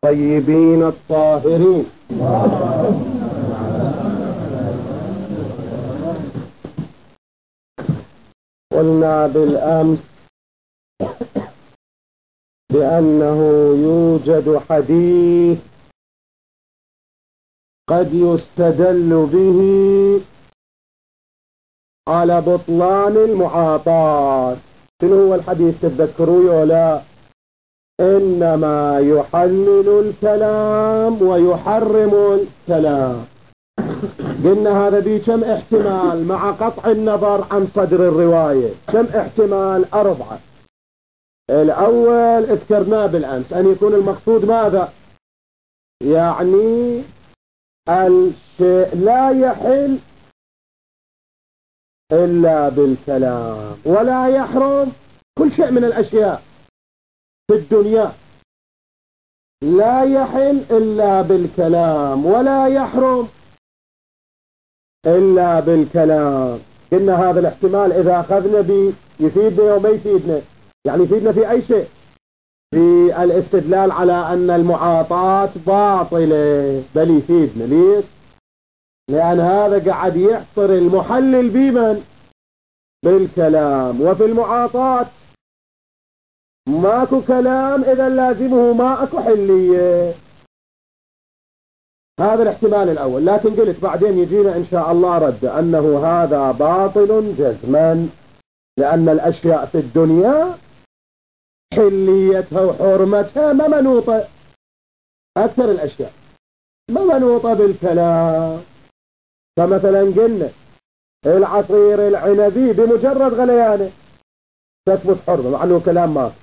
الطيبين الطاهرين. قلنا بالأمس بأنه يوجد حديث قد يستدل به على بطلان المعاطاة. شنو هو الحديث تتذكروا ولا؟ إنما يحلل الكلام ويحرم الكلام. قلنا هذا بي كم احتمال مع قطع النظر عن صدر الرواية؟ كم احتمال؟ 4. الأول اذكرناه بالأمس، أن يكون المقصود ماذا؟ يعني الشيء لا يحل إلا بالكلام، ولا يحرم كل شيء من الأشياء في الدنيا لا يحل إلا بالكلام ولا يحرم إلا بالكلام. قلنا هذا الاحتمال إذا أخذنا به يفيدنا وما يفيدنا، يعني يفيدنا في أي شيء، في الاستدلال على أن المعاطاة باطلة، بل يفيدنا. ليش؟ لأن هذا قاعد يحصر المحلل بمن؟ بالكلام. وفي المعاطاة ماكو كلام، إذا لازمه ماكو حلية. هذا الاحتمال الأول. لكن قلت بعدين يجينا إن شاء الله رد أنه هذا باطل جزما، لأن الأشياء في الدنيا حليتها وحرمتها ما منوطة، أكثر الأشياء ما منوطة بالكلام. فمثلا قلنا العصير العنبي بمجرد غليانه تثبت حرمة مع أنه كلام ماكو.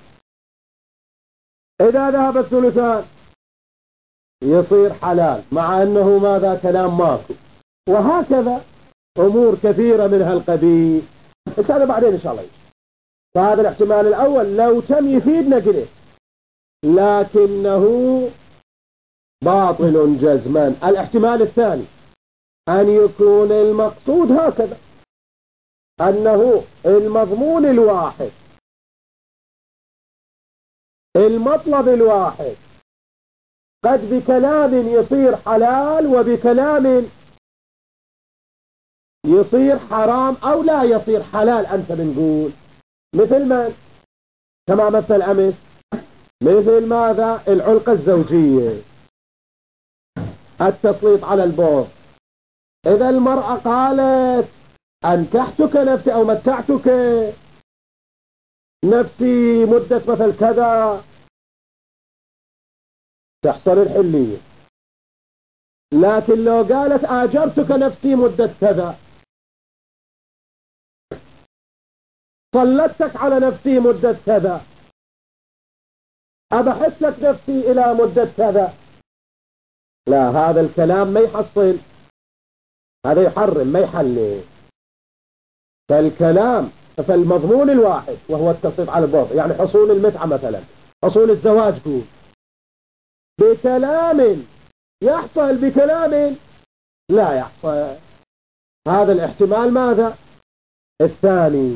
إذا ذهب الثلثان يصير حلال مع أنه ماذا؟ كلام ماكو. وهكذا أمور كثيرة من هالقبيل. بس هذا بعدين إن شاء الله. فهذا الاحتمال الأول لو تم يفيدنا كده، لكنه باطل جزما. الاحتمال الثاني أن يكون المقصود هكذا، أنه المضمون الواحد، المطلب الواحد، قد بكلام يصير حلال وبكلام يصير حرام أو لا يصير حلال. أنت بنقول مثل من؟ كما مثل أمس، مثل ماذا؟ العلقة الزوجية، التسليط على البوض. إذا المرأة قالت أنكحتك نفسي أو متعتك نفسي مدة مثل كذا، تحصل الحلية. لكن لو قالت آجرتك نفسي مدة كذا، صلتك على نفسي مدة كذا، أبحث لك نفسي إلى مدة كذا، لا، هذا الكلام ما يحصل، هذا يحرم ما يحلل. فالكلام فالمضمون الواحد وهو التسليط على البوض، يعني حصول المتعة مثلا، حصول الزواج، قول بكلام يحصل بكلام لا يحصل. هذا الاحتمال ماذا؟ الثاني.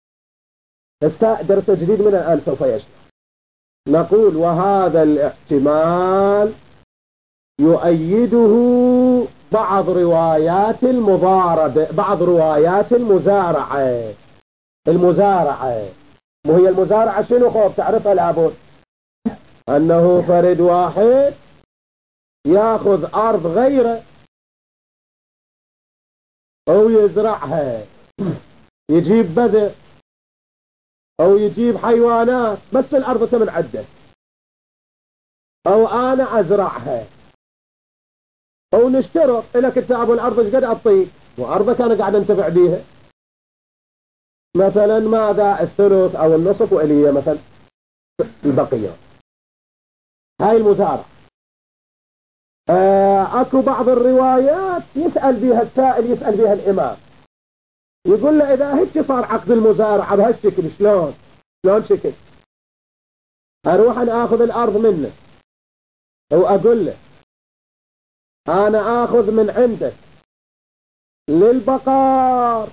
درس جديد من الآن سوف يشرح. نقول وهذا الاحتمال يؤيده بعض روايات المضاربة، بعض روايات المزارعة. المزارعة، وهي المزارعة شنو خوف تعرفها لابد؟ أنه فرد واحد ياخذ أرض غيره أو يزرعها، يجيب بذر أو يجيب حيوانات، بس الأرض تمن عده، أو أنا أزرعها، أو نشترط لك أنت أبو الأرض ايش قد أعطيك وأرضك أنا قاعد أنتفع بيها، مثلا ماذا؟ الثلث أو النصف وإليه مثلا البقية. هاي المزارع. أكو بعض الروايات يسأل بها السائل، يسأل بها الإمام، يقول له إذا هيك صار عقد المزارعة بهالشكل شلون شكل؟ أروح أنا آخذ الأرض منه وأقول له أنا آخذ من عندك للبقار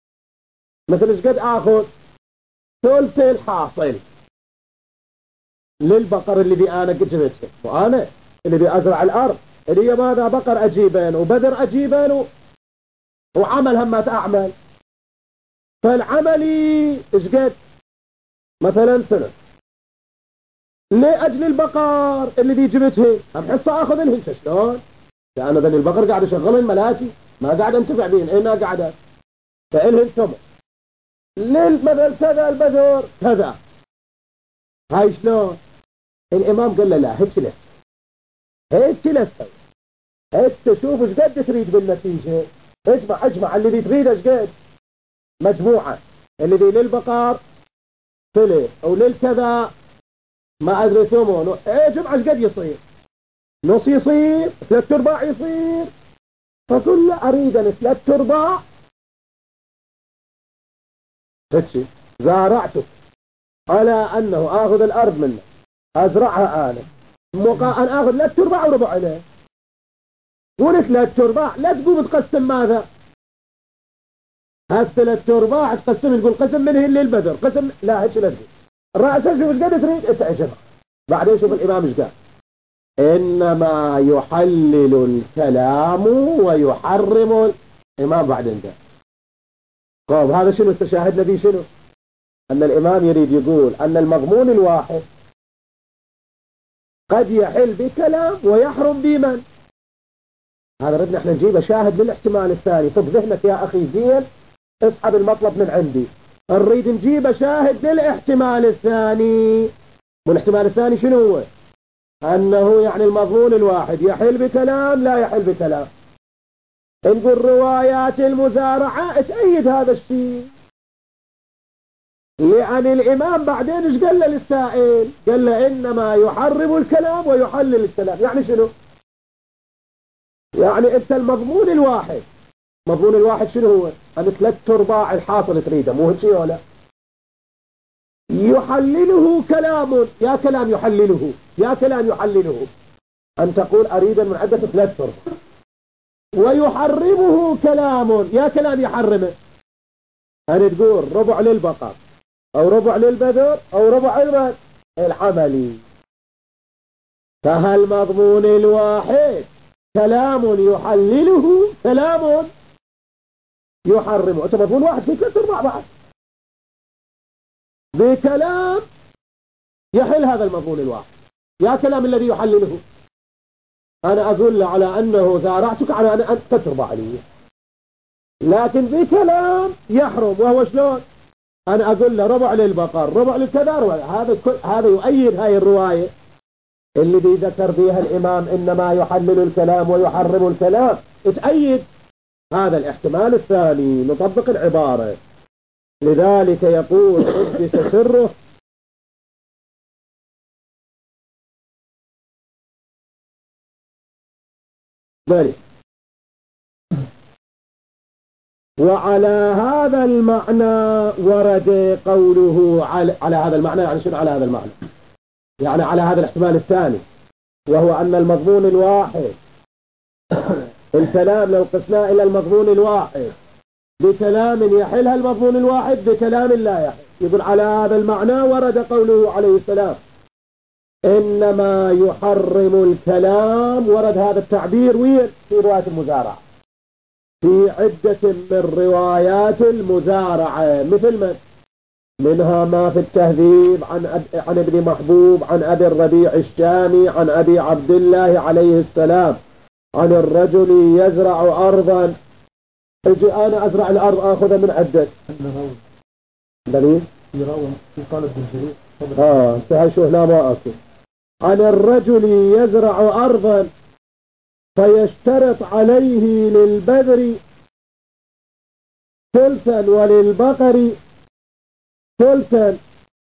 مثل ايش قد آخذ؟ ثلث الحاصل. للبقر اللي بي أنا جبته وأنا اللي بي أزرع الأرض اللي ماذا بقر أجيبين وبذر أجيبين وعمل همات أعمل. فالعملي إيش قد مثلا سنة لأجل البقر اللي دي جبته هم حصة أخذ الهن شلون لأن ذني البقر قاعد يشغلن ملاتي ما قاعد انتفع بين إنا قاعدة فإلهن ثمن للمثل كذا البذر كذا. هاي شلون الإمام قال له لا هيك لسه هيك لسه هيك تشوف ايش قد تريد بالنتيجة اجمع اللي دي تريد ايش قد مجموعة اللي دي للبقر طلع وللكذا ما أدري ثمن اجمع ايش قد يصير نص يصير 3/4 يصير فكل أريد أن 3/4 هيك زارعتك على أنه آخذ الأرض منه أزرعها أنا أن آخذ 3/4 وربع عليه قلت 3/4 لا تقوم تقسم ماذا هذا 3/4 تقسم تقول قسم منه اللي البذر قسم لا هيك لا تقول الرأس شوف ايش قد تريد انت اجمع. بعدين شوف الإمام ايش قال إنما يحلل الكلام ويحرم الإمام بعدين قال طيب هذا شنو استشاهدنا به شنو أن الإمام يريد يقول أن المضمون الواحد قد يحل بكلام ويحرم بمن هذا ردنا احنا نجيب شاهد للاحتمال الثاني. طب ذهنك يا أخي زين اسحب المطلب من عندي نريد نجيب شاهد للاحتمال الثاني. والاحتمال الثاني شنو هو أنه يعني المضمون الواحد يحل بكلام لا يحل بكلام. نقول روايات المزارعة تأيد هذا الشيء لأن الإمام بعدين ايش قال له للسائل قال له إنما يحرم الكلام ويحلل الكلام. يعني شنو يعني انت المضمون الواحد مضمون الواحد شنو هو أن 3/4 الحاصل تريده مو هيك ولا يحلله كلام يا كلام يحلله يا كلام يحلله أن تقول أريد من عدة 3/4 ويحرمه كلام يا كلام يحرمه أن تقول ربع للبقر أو ربع للبذر أو ربع العملي. فهالمضمون الواحد كلام يحلله كلام يحرمه. أنت مضمون واحد في 3/4 بعض بكلام يحل هذا المضمون الواحد يا كلام الذي يحلله أنا أقول له على أنه زارعتك على أن 3/4 لي لكن بكلام يحرم وهو شلون أنا أقول له ربع للبقر ربع للكذا هذا يؤيد هاي الرواية اللي ذكر بها الإمام إنما يحلل الكلام ويحرم الكلام تأيد هذا الاحتمال الثاني. نطبق العبارة لذلك يقول قدس سره بلي وعلى هذا المعنى ورد قوله على هذا المعنى يعني شنو على هذا المعنى يعني على هذا الاحتمال الثاني وهو أن المضمون الواحد الكلام لو قسناه إلى المضمون الواحد بكلام يحلها المضمون الواحد بكلام لا يحل. يقول على هذا المعنى ورد قوله عليه السلام إنما يحرم الكلام ورد هذا التعبير وين في رواية المزارعة في عدة من روايات المزارعة مثل منها ما في التهذيب عن ابن محبوب عن أبي الربيع الشامي عن أبي عبد الله عليه السلام عن الرجل يزرع أرضا اجي أنا أزرع الأرض أخذها من عدة دليل في قالب الجريء استهل شو لا ما أكل عن الرجل يزرع أرضا فيشترط عليه للبذر ثلثا وللبقر ثلثا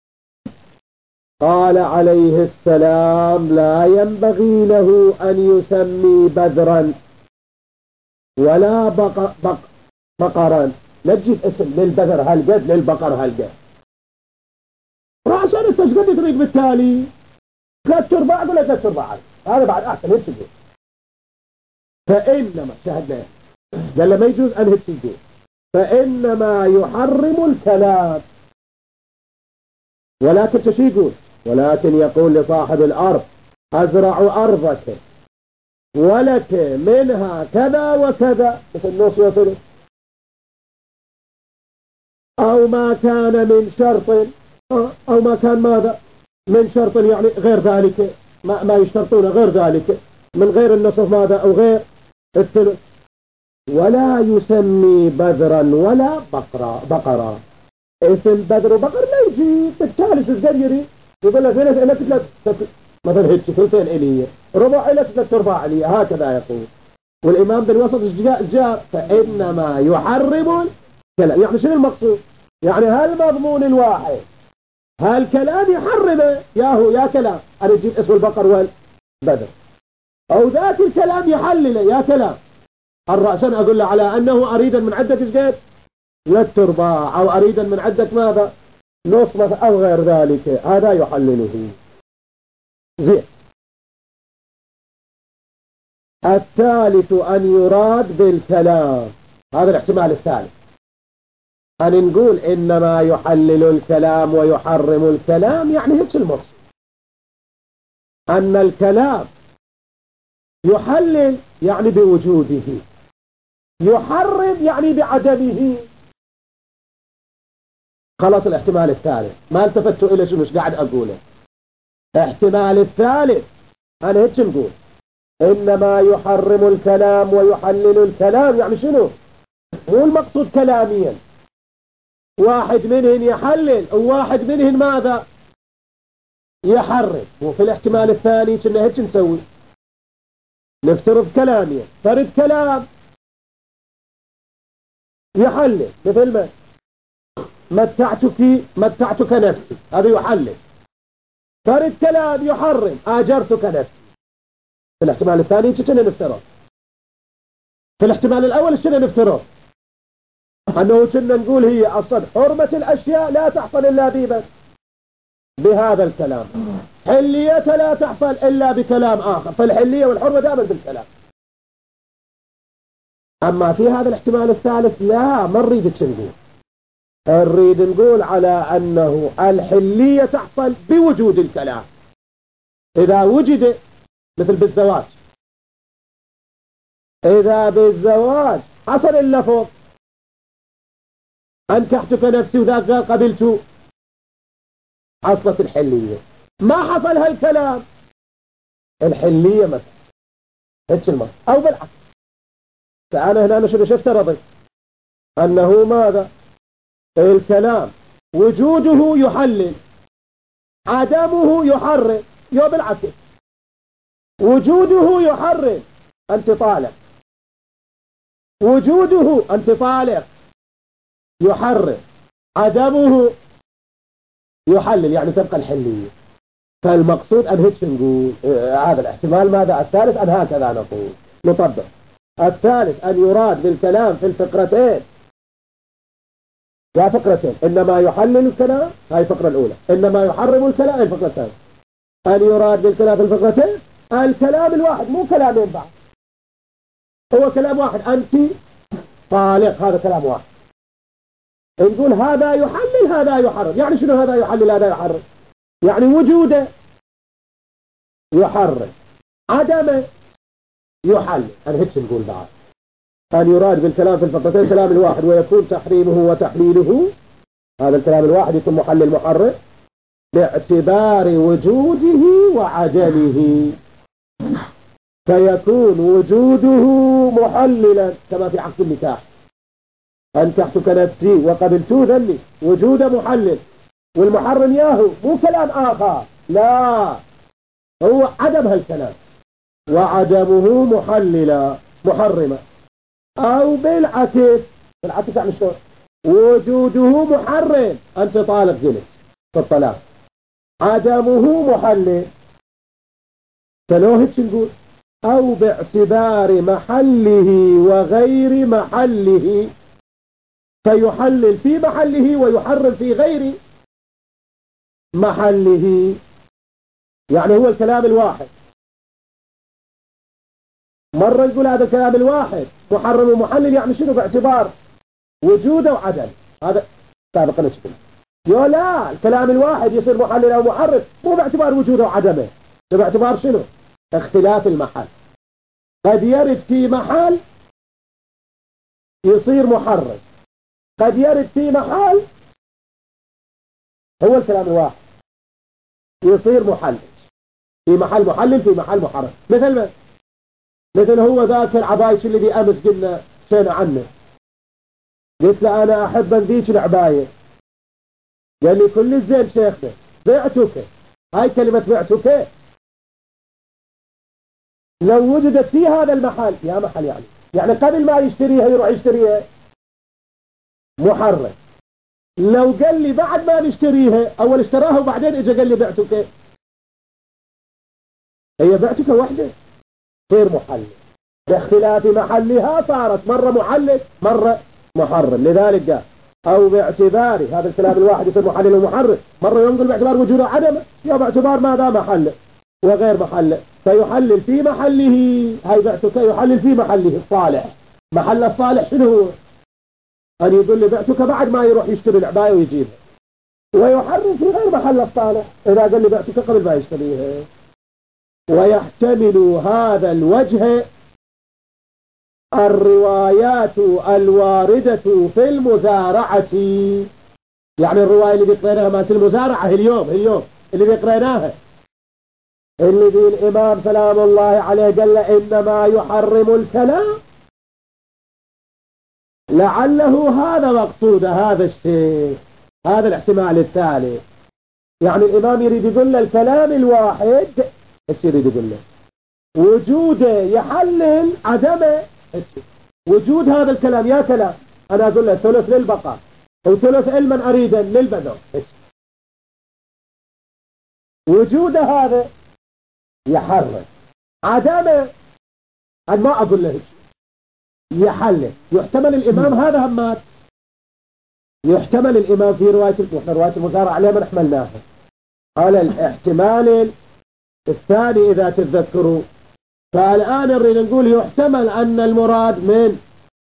قال عليه السلام لا ينبغي له أن يسمي بذرا ولا بقرا لا تجيب اسم للبذر هالقد للبقر هالقد عشان انت ايش قد تريد بالتالي 3/4 ولا 3/4 هذا بعد احسن هيك تقول فإنما شاهدنا قال ما يجوز أن هيك تقول فإنما يحرم الكلام ولكن تشي يقول ولكن يقول لصاحب الأرض أزرع أرضك ولك منها كذا وكذا، مثل نص وثلث، أو ما كان من شرط، أو ما كان ماذا من شرط، يعني غير ذلك، ما يشترطون غير ذلك، من غير النصف ماذا، أو غير الثلث. ولا يسمي بذرا ولا بقرا. اسم بذر وبقر لا يجي بالثالث الزريري، يقول لك مثلا هيك ثلثين إليه، ربع إلى 3/4 إليه، هكذا يقول. والإمام بالوسط جاء فإنما يحرم الكلام. يعني شنو المقصود؟ يعني هل مضمون الواحد هل كلام يحرمه يا كلام أنا أجيب اسم البقر والبذر، أو ذات الكلام يحلله يا كلام الرأسا أقول له على أنه أريدا من عدة جديد 3/4، أو أريدا من عدة ماذا نص أو غير ذلك، هذا يحلله. زين. الثالث أن يراد بالكلام، هذا الاحتمال الثالث، أن نقول إنما يحلل الكلام ويحرم الكلام، يعني هيك المقصود أن الكلام يحلل يعني بوجوده، يحرم يعني بعدمه. خلاص الاحتمال الثالث ما التفتوا إلى شنو قاعد أقوله. احتمال الثالث أنا هيك نقول إنما يحرم الكلام ويحلل الكلام، يعني شنو؟ مو المقصود كلاميا واحد منهن يحلل وواحد منهن ماذا يحرم. وفي الاحتمال الثاني كنا هيك نسوي، نفترض كلاميا، فرد كلام يحلل، مثل ما متعتك نفسي، هذا يحلل. فرد كلام يحرم، آجرتك نفسي. في الاحتمال الثاني كنا نفترض. في الاحتمال الأول كنا نفترض أنه كنا نقول هي أصلا حرمة الأشياء لا تحصل إلا بهذا الكلام، حليتها لا تحصل إلا بكلام آخر، فالحلية والحرمة دائما بالكلام. أما في هذا الاحتمال الثالث لا، ما نريد نقول، نريد نقول على أنه الحلية تحصل بوجود الكلام. إذا وجد مثل بالزواج، إذا بالزواج حصل اللفظ أنكحتك نفسي وذاك قال قبلت، حصلت الحلية. ما حصل هالكلام، الحلية مثلا هيك المرة، أو بالعكس. فأنا هنا شو افترضت أنه ماذا الكلام وجوده يحلل، عدمه يحرم، يو بالعكس، وجوده يحرم أنت طالق، وجوده أنت طالق يحرم، عدمه يحلل، يعني تبقى الحلية. فالمقصود أن هيك نقول هذا الاحتمال ماذا الثالث، أن هكذا نقول نطبق. الثالث أن يراد بالكلام في الفقرتين، يا فقرتين، إنما يحلل الكلام، هاي الفقرة الأولى، إنما يحرم الكلام، هاي الفقرة الثانية. أن يراد بالكلام في الفقرتين الكلام الواحد، مو كلامين بعض، هو كلام واحد، أنت طالق، هذا كلام واحد. نقول هذا يحلل هذا يحرم، يعني شنو هذا يحلل هذا يحرم؟ يعني وجوده يحرم، عدمه يحلل. أنا هيك نقول بعد أن يراد بالكلام في الفقرتين الكلام الواحد، ويكون تحريمه وتحليله، هذا الكلام الواحد يكون محلل محرم باعتبار وجوده وعدمه، فيكون وجوده محللا كما في عقد النكاح، أنكحتك نفسي وقبلت ذلي، وجوده محلل، والمحرم ياهو مو كلام آخر، لا، هو عدم هالكلام، وعدمه محرمة. أو بالعكس يعني شلون؟ وجوده محرم، أنت طالق جلس في الطلاق، عدمه محلل، فلو هيك نقول أو باعتبار محله وغير محله، فيحلل في محله ويحرم في غير محله. يعني هو الكلام الواحد، مرة نقول هذا الكلام الواحد محرم ومحلل، يعني شنو؟ باعتبار وجوده وعدم، هذا سابقا نشكل. لا، الكلام الواحد يصير محلل أو محرف مو باعتبار وجوده وعدمه، باعتبار شنو؟ اختلاف المحل. قد يرد في محل يصير محرف، قد يرد في محل هو الكلام الواحد يصير محلل، في محل محلل في محل محرف. مثل هو ذاك العبايش اللي بأمس قلنا شينا عنه، قلت له أنا أحب ذيك العباية، قال لي كل الزين شيخنا بعتك. هاي كلمة بعتك لو وجدت في هذا المحل، يا محل يعني قبل ما يشتريها يروح يشتريها محرف. لو قال لي بعد ما نشتريها، أول اشتراها وبعدين اجى قال لي بعتك، هي بعتك وحدة غير محلل، باختلاف محلها صارت مرة محلل مرة محرم. لذلك قال أو باعتبار هذا الكلام الواحد يصير محلل ومحرم، مرة ينقل باعتبار وجوده عدمه، يا باعتبار ماذا محل وغير محل، فيحلل في محله. هاي بعتك يحلل في محله الصالح. محل الصالح شنو هو؟ أن يقول لي بعتك بعد ما يروح يشتري العباية ويجيبها، ويحرم في غير محل الصالح إذا قال لي بعتك قبل ما يشتريها. ويحتمل هذا الوجه الروايات الواردة في المزارعة، يعني الرواية اللي بيقرأناها مالت المزارعة اليوم اللي بيقرأناها، اللي دي الإمام سلام الله عليه قال له إنما يحرم الكلام، لعله هذا مقصود هذا الشيء، هذا الاحتمال الثالث. يعني الإمام يريد يقول له الكلام الواحد، ايش يريد يقول له؟ وجوده يحلل عدمه. وجود هذا الكلام، يا كلام أنا أقول له ثلث للبقر وثلث علما أريدا للبدر، وجود هذا يحرم عدمه، أنا ما أقول له يحلل. يحتمل الإمام هذا همات، يحتمل الإمام في رواية المزارع عليه ما نحملناها على الاحتمال الثاني إذا تتذكروا. فالآن نريد نقول يحتمل أن المراد من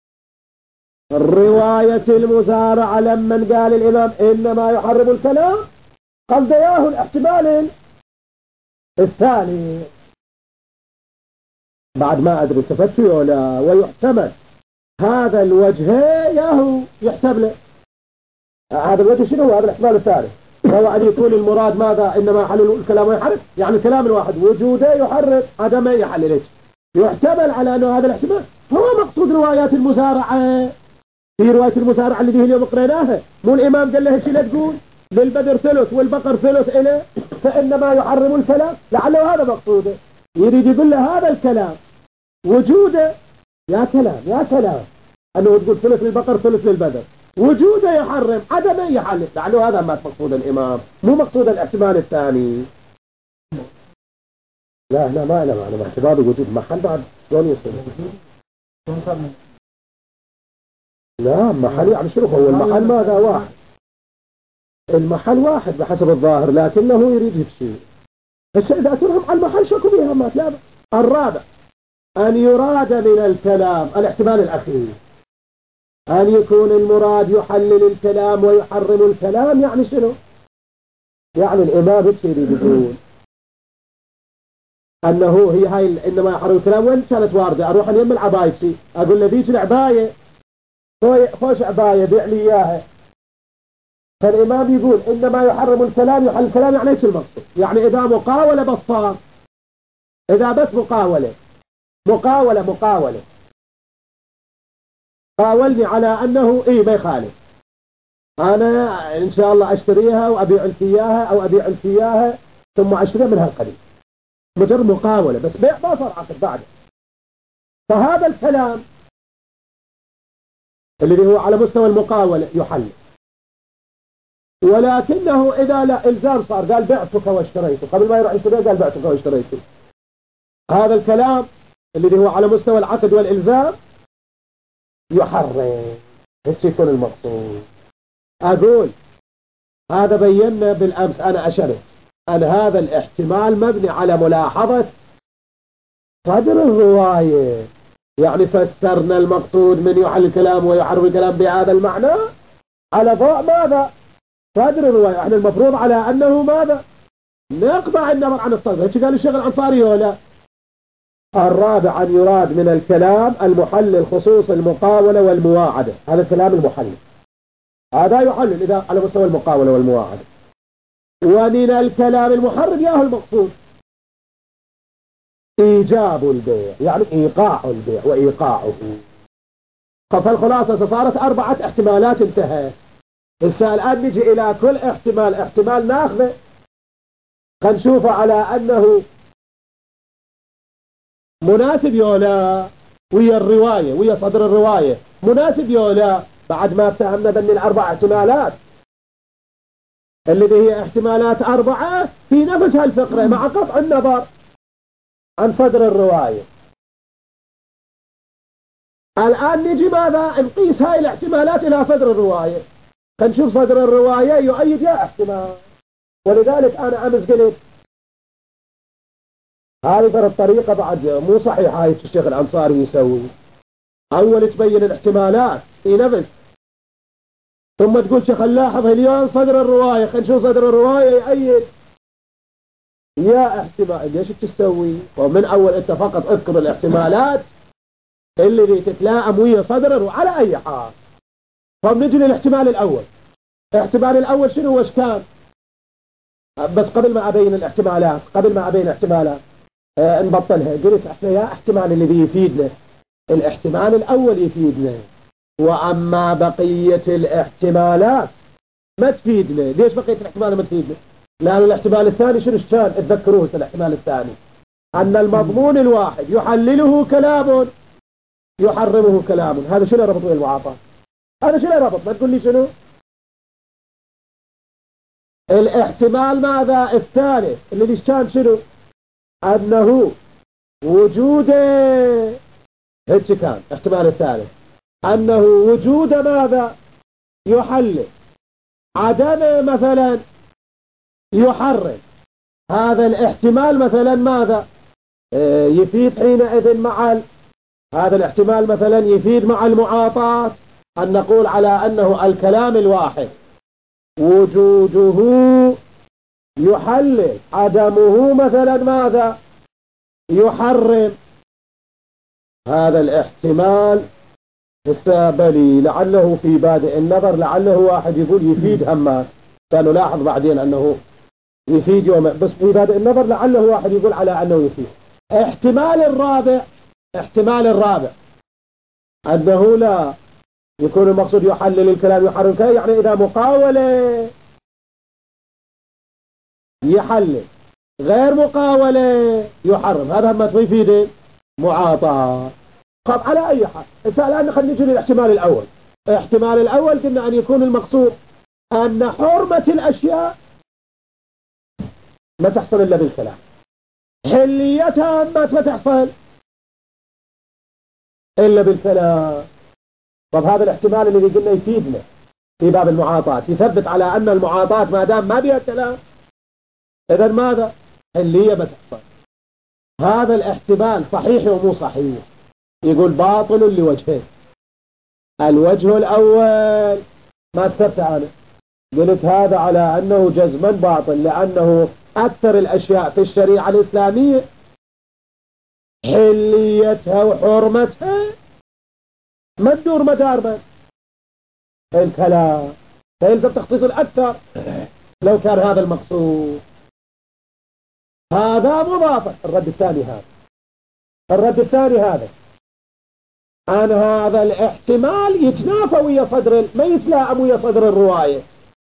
رواية المزارع لما قال الإمام إنما يحرم الكلام قد ياهو الاحتمال الثاني، بعد ما أدري تفتي ولا. ويحتمل هذا الوجه ياهو يحتمل هذا الوجه شنو؟ هذا الاحتمال الثالث، وهو أن يكون المراد ماذا؟ إنما يحلل الكلام ويحرم، يعني الكلام الواحد وجوده يحرم عدمه يحلل. يحتمل على أنه هذا الاحتمال هو مقصود روايات المزارعة. في رواية المزارعة اللي اليوم قريناها مو الإمام قال له لا تقول للبدر ثلث والبقر ثلث إله فإنما يحرم الكلام، لعله هذا مقصوده. يريد يقول له هذا الكلام وجوده يا كلام أنه تقول ثلث للبقر ثلث للبدر، وجوده يحرم عدمه يحلل، لعله هذا ما مقصود الإمام مو مقصود الاحتمال الثاني. لا احنا ما أنا اعتبار وجود محل بعد شلون يصير؟ لا محل يعني شنو هو المحل؟ ماذا واحد، المحل واحد بحسب الظاهر، لكنه يريد يفشي الشيء إذا ترهم على المحل شكو بيها ما لا. الرابع أن يراد من الكلام الاحتمال الأخير أن يكون المراد يحلل الكلام ويحرم الكلام، يعني شنو؟ يعني الإمام هيك يريد يقول أنه هي هاي إنما يحرم الكلام. وين كانت واردة؟ أروح أن يم العباية أقول له ذيك العباية خوش عباية بيع لي إياها، فالإمام يقول إنما يحرم الكلام يحل الكلام، يعني ايش المقصود؟ يعني إذا مقاولة بصار، إذا بس مقاولة قاولني على أنه ما يخالف، أنا إن شاء الله أشتريها وأبيع لك إياها أو أبيع لك إياها ثم أشتريها من هالقريب، مجرد مقاولة بس بيع ما صار عقد بعده. فهذا الكلام اللي هو على مستوى المقاولة يحل، ولكنه إذا لا إلزام صار قال بعتك واشتريته، قبل ما يروح يشتريها قال بعتك واشتريته، هذا الكلام اللي هو على مستوى العقد والإلزام يحرم. ايش يكون المقصود؟ أقول هذا بينا بالأمس أنا أشرت أن هذا الاحتمال مبني على ملاحظة صدر الرواية، يعني فسرنا المقصود من يحل الكلام ويحرم الكلام بهذا المعنى على ضوء ماذا؟ صدر الرواية. احنا المفروض على أنه ماذا؟ نقطع النظر عن الصدر. هيك قال الشيخ الأنصاري ولا؟ الرابع أن يراد من الكلام المحلل خصوص المقاولة والمواعدة. هذا الكلام المحلل، هذا يحلل إذا على مستوى المقاولة والمواعدة. ومن الكلام المحرم ياهو المقصود إيجاب البيع، يعني إيقاع البيع وإيقاعه. فالخلاصة صارت 4 احتمالات انتهت. الآن نجي إلى كل احتمال ناخذه نشوفه على أنه مناسب يولا ويا الرواية ويا صدر الرواية مناسب يولا، بعد ما فهمنا بأن ال4 احتمالات اللي هي احتمالات 4 في نفس هالفقرة مع قطع النظر عن صدر الرواية. الآن نجي ماذا؟ نقيس هاي الاحتمالات إلى صدر الرواية، نشوف صدر الرواية يؤيد يا احتمال. ولذلك أنا أمس قلت هذه ترى الطريقة بعد مو صحيحة هاي الشيخ الأنصاري يسوي. أول تبين الاحتمالات في نفس، ثم تقول شيخ نلاحظ اليوم صدر الرواية، خلينا نشوف صدر الرواية يؤيد يا احتمال. ليش تسوي؟ ومن أول أنت فقط اذكر الاحتمالات اللي تتلائم ويا صدر الرواية على أي حال. فبنجي للاحتمال الأول. الاحتمال الأول شنو وش كان؟ بس قبل ما أبين الاحتمالات، نبطلها. قلت احنا يا احتمال اللي بيفيدنا الاحتمال الأول يفيدنا، وأما بقية الاحتمالات ما تفيدنا. ليش بقية الاحتمال ما تفيدنا؟ لأن الاحتمال الثاني شنو كان؟ اتذكروه الاحتمال الثاني أن المضمون الواحد يحلله كلام يحرمه كلام. هذا شنو ربط ويا المعاطاة؟ هذا شنو ربط؟ ما تقول لي شنو؟ الاحتمال ماذا الثالث اللي كان شنو؟ أنه وجود هيك كان احتمال الثالث أنه وجود ماذا يحلل عدم مثلا يحرم. هذا الاحتمال مثلا ماذا يفيد حينئذ مع هذا الاحتمال مثلا يفيد مع المعاطاة أن نقول على أنه الكلام الواحد وجوده يحلل عدمه مثلا ماذا يحرم. هذا الاحتمال السابلي لعله في بادئ النظر لعله واحد يقول يفيد همات، سنلاحظ بعدين أنه يفيد يوم، بس في بادئ النظر لعله واحد يقول على أنه يفيد. احتمال الرابع أنه لا يكون المقصود يحلل الكلام يحرم الكلام، يعني إذا مقاولة يحلل غير مقاولة يحرم. هذا ما يفيد معاطاة. طب على أي حال الآن خلينا نجي للاحتمال الأول. الاحتمال الأول قلنا أن يكون المقصود أن حرمة الأشياء ما تحصل إلا بالكلام، حليتها ما تحصل إلا بالكلام. طب هذا الاحتمال اللي قلنا يفيدنا في باب المعاطاة، يثبت على أن المعاطاة ما دام ما بها كلام إذن ماذا؟ حلية ما تحصل. هذا الاحتمال صحيح ومو صحيح؟ يقول باطل لوجهين. الوجه الأول ما اكتبت عنه، قلت هذا على أنه جزما باطل، لأنه أكثر الأشياء في الشريعة الإسلامية حليتها وحرمتها ما تدور مدار من الكلام، فيلزم تخصيص الأكثر لو كان هذا المقصود. هذا مضافة. الرد الثاني هذا أن هذا الاحتمال يتنافى ويا صدر ما يتلائم ويا صدر الرواية،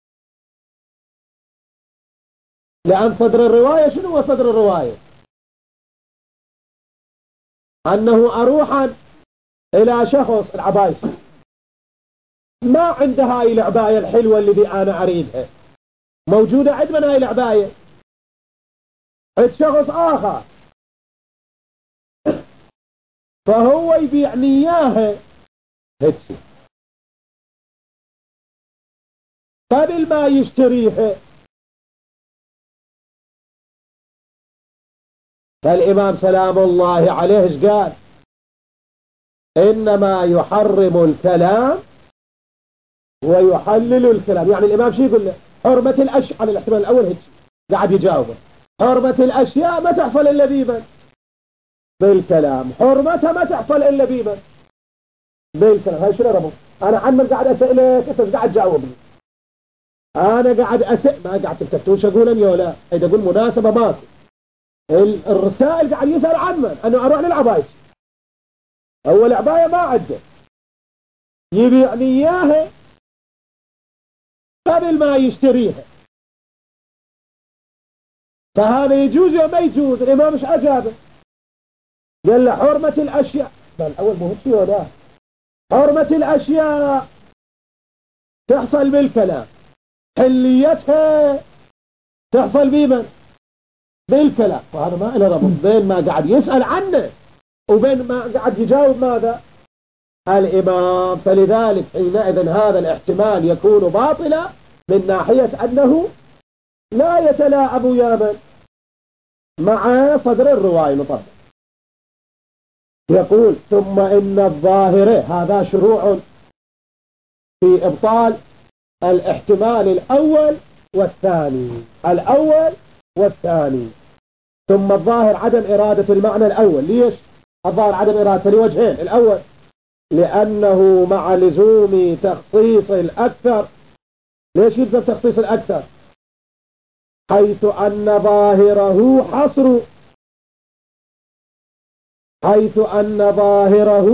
لأن صدر الرواية شنو هو صدر الرواية؟ أنه أروح إلى شخص العباية ما عنده هاي العباية الحلوة اللي أنا أريدها، موجودة عند من هاي العباية؟ عند شخص آخر، فهو يبيعني إياها هيك قبل ما يشتريها. فالإمام سلام الله عليه ايش قال؟ إنما يحرم الكلام ويحلل الكلام. يعني الإمام شو يقول له؟ حرمة الأشياء على الاحتمال الأول هيك قاعد يجاوبه. حرمة الأشياء ما تحصل إلا بيمن؟ بالكلام. حرمتها ما تحصل إلا بيمن؟ بالكلام. هاي شنو ربط؟ أنا عمال قاعد أسألك أنت قاعد تجاوبني. أنا قاعد أسأل ما قاعد تكتبتوش أقول أن يولا إذا أقول مناسبة ماكو. الرسائل قاعد يسأل عنه أنه أروح للعباية. أول عباية ما عنده يبيعني إياها قبل ما يشتريها. فهذا يجوز أو ما يجوز؟ الإمام مش أجابه. قال له حرمة الأشياء. الأول مو هيك ولا حرمة الأشياء تحصل بالكلام. حليتها تحصل بمن؟ بالكلام. وهذا ما له ربط بين ما قاعد يسأل عنه وبين ما قاعد يجاوب ماذا؟ الإمام. فلذلك حينئذ هذا الاحتمال يكون باطلا من ناحية أنه لا يتلاعب يا مع صدر الرواية مطبق. يقول ثم إن الظاهر هذا شروع في إبطال الاحتمال الأول والثاني. الأول والثاني. ثم الظاهر عدم إرادة المعنى الأول. ليش الظاهر عدم إرادة؟ لوجهين. الأول لأنه مع لزوم تخصيص الأكثر. ليش يلزم تخصيص الأكثر؟ حيث أن ظاهره حصر. حيث أن ظاهره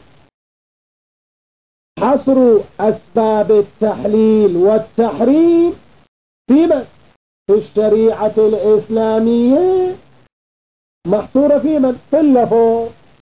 حصر أسباب التحليل والتحريم في الشريعة الإسلامية محصورة في اللفظ.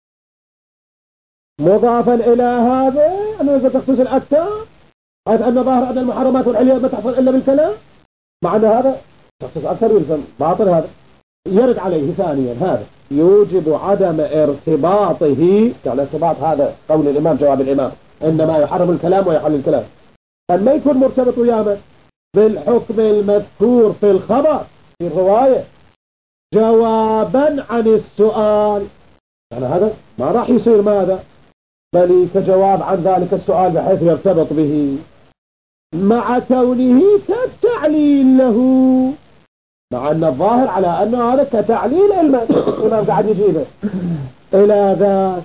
مضافا إلى هذا أنه يلزم تخصيص الأكثر حيث أن ظاهر أن المحرمات والعليات ما تحصل إلا بالكلام. مع أن هذا تخصيص أكثر يلزم باطل. هذا يرد عليه ثانيا. هذا يوجب عدم ارتباطه. يعني ارتباط هذا قول الإمام جواب الإمام إنما يحرم الكلام ويحل الكلام. أن ما يكون مرتبط وياما بالحكم المذكور في الخبر في الرواية جوابا عن السؤال. يعني هذا ما راح يصير ماذا بل كجواب عن ذلك السؤال بحيث يرتبط به مع كونه كالتعليل له. مع أن الظاهر على أنه هذا كتعليل الإمام قاعد يجيبه إلى ذا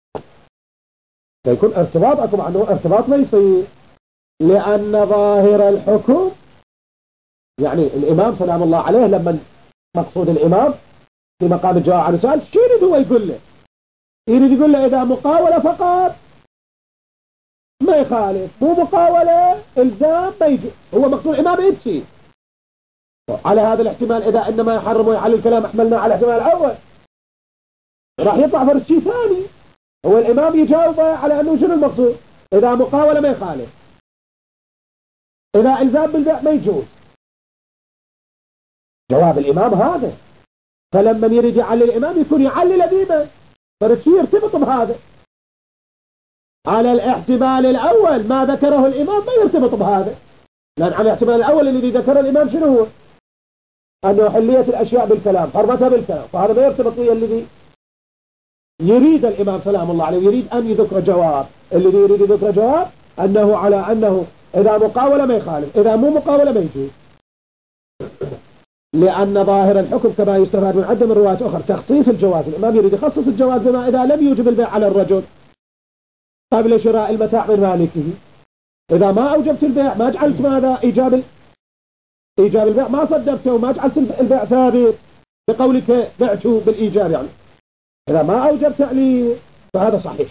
فيكون ارتباط. أكو مع أنه ارتباط ما يصير لأن ظاهر الحكم يعني الإمام سلام الله عليه لما مقصود الإمام في مقام الجواب عن السؤال شو يريد هو يقول له؟ يريد يقول له إذا مقاولة فقط ما يخالف. مو مقاولة إلزام ما يجي. هو مقصود الإمام إيش على هذا الاحتمال. إذا إنما يحرم ويحل الكلام أحملنا على الاحتمال الأول راح يطلع فرد شيء ثاني. هو الإمام يجاوب على أنه شنو المقصود؟ إذا مقاولة ما يخالف. إذا إلزام بالبيع ما يجوز. جواب الإمام هذا. فلما يريد يعلل الإمام يكون يعلل بما فرد شيء يرتبط بهذا. على الاحتمال الأول ما ذكره الإمام ما يرتبط بهذا. لأن على الاحتمال الأول الذي ذكره الإمام شنو هو؟ أنه حلية الأشياء بالكلام حرمتها بالكلام. فهذا ما يرتبط ويا الذي يريد الإمام سلام الله عليه يريد أن يذكر جواب. الذي يريد يذكر جواب أنه على أنه إذا مقاولة ما يخالف إذا مو مقاولة ما يجوز. لأن ظاهر الحكم كما يستفاد من عدة من روايات أخرى تخصيص الجواز. الإمام يريد يخصص الجواز بما إذا لم يوجب البيع على الرجل قبل شراء المتاع من مالكه. إذا ما أوجبت البيع ما جعلت ماذا إيجاب البيع ما صدرته وما جعلت البيع ثابت بقولك بعته بالإيجاب. يعني إذا ما أوجبت تعليل فهذا صحيح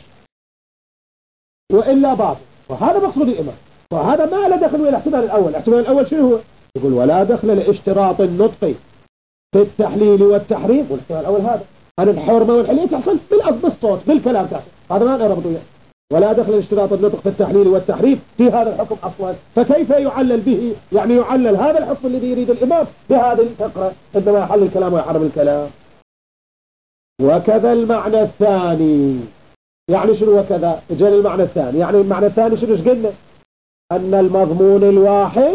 وإلا باطل. وهذا مقصود الإمام. وهذا ما له دخل ولا الاحتمال الأول. الاحتمال الأول شنو هو؟ يقول ولا دخل لاشتراط النطق في التحليل والتحريم. والاحتمال الأول هذا أن الحرمة والحلية تحصل بالصوت بالكلام تحصل. هذا ما نربط وياه. ولا دخل اشتراط النطق في التحليل والتحريم في هذا الحكم أصلا. فكيف يعلل به؟ يعني يعلل هذا الحكم الذي يريد الإمام بهذه الفقرة إنما يحل الكلام ويحرم الكلام. وكذا المعنى الثاني. يعني شنو وكذا؟ جاء المعنى الثاني. يعني المعنى الثاني شنو قلنا؟ أن المضمون الواحد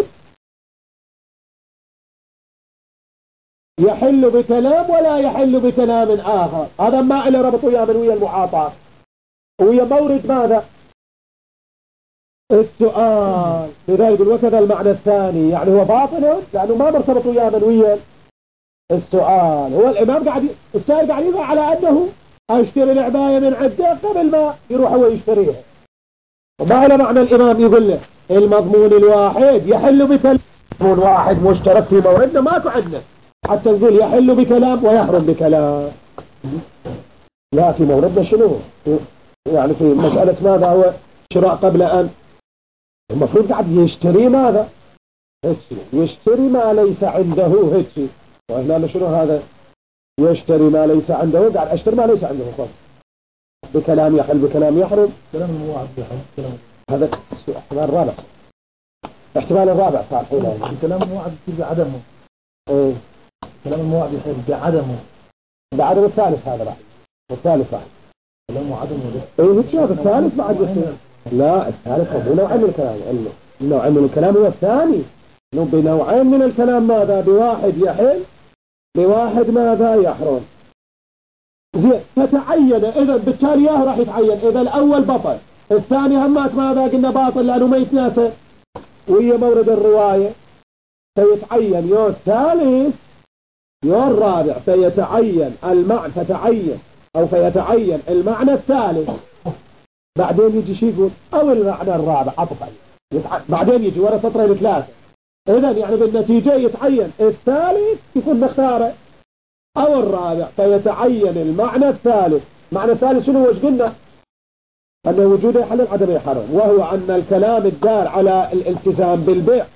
يحل بكلام ولا يحل بكلام آخر. هذا ما له ربط ويا من ويا المعاطاة ويا مورد ماذا؟ السؤال إذا يقول وكذا المعنى الثاني يعني هو باطل لأنه ما مرتبط وياه منويا. السؤال هو الإمام السائل قاعد يضع على أنه أشتري العباية من عده قبل ما يروح هو يشتريها. وما على معنى الإمام يقول له المضمون الواحد يحل بكلام، مضمون واحد مشترك في موردنا ماكو عندنا حتى نقول يحل بكلام ويحرم بكلام. لا في موردنا شنو يعني في مسألة ماذا هو شراء قبل أن المفروض قاعد يشتري ماذا يشتري ما ليس عنده هيك. وإحنا شنو هذا يشتري ما ليس عنده قاعد أشتري ما ليس عنده خلاص بكلام يحل بكلام يحرم. كلام الموعد يحل كلام هذا احتمال الرابع. احتمال الرابع صار حين كلام الموعد يصير بعدمه. ايه كلام الموعد يحل بعدمه. بعدم الثالث هذا راح الثالث راح كلام وعدمه ده. ايه هيك هذا الثالث بعد يصير. لا الثالث هو نوعين من الكلام. النوعين من الكلام هو الثاني بنوعين من الكلام ماذا بواحد يحل بواحد ماذا يحرم. زين فتعين إذا بالتالي راح يتعين إذا الأول بطل الثاني همات ماذا قلنا باطل لأنه ما يتناسب وهي مورد الرواية فيتعين يو الثالث يو الرابع فيتعين المعنى فيتعين المعنى الثالث بعدين يجي شي يقول أو المعنى الرابع عطفا بعدين يجي ورا سطرين ثلاثة. إذا يعني بالنتيجة يتعين الثالث يكون مختاره أو الرابع فيتعين المعنى الثالث. معنى الثالث شنو وش قلنا أن وجوده يحل عدم يحرم وهو أن الكلام الدار على الالتزام بالبيع.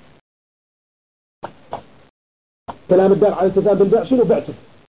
كلام الدار على الالتزام بالبيع شنو بعته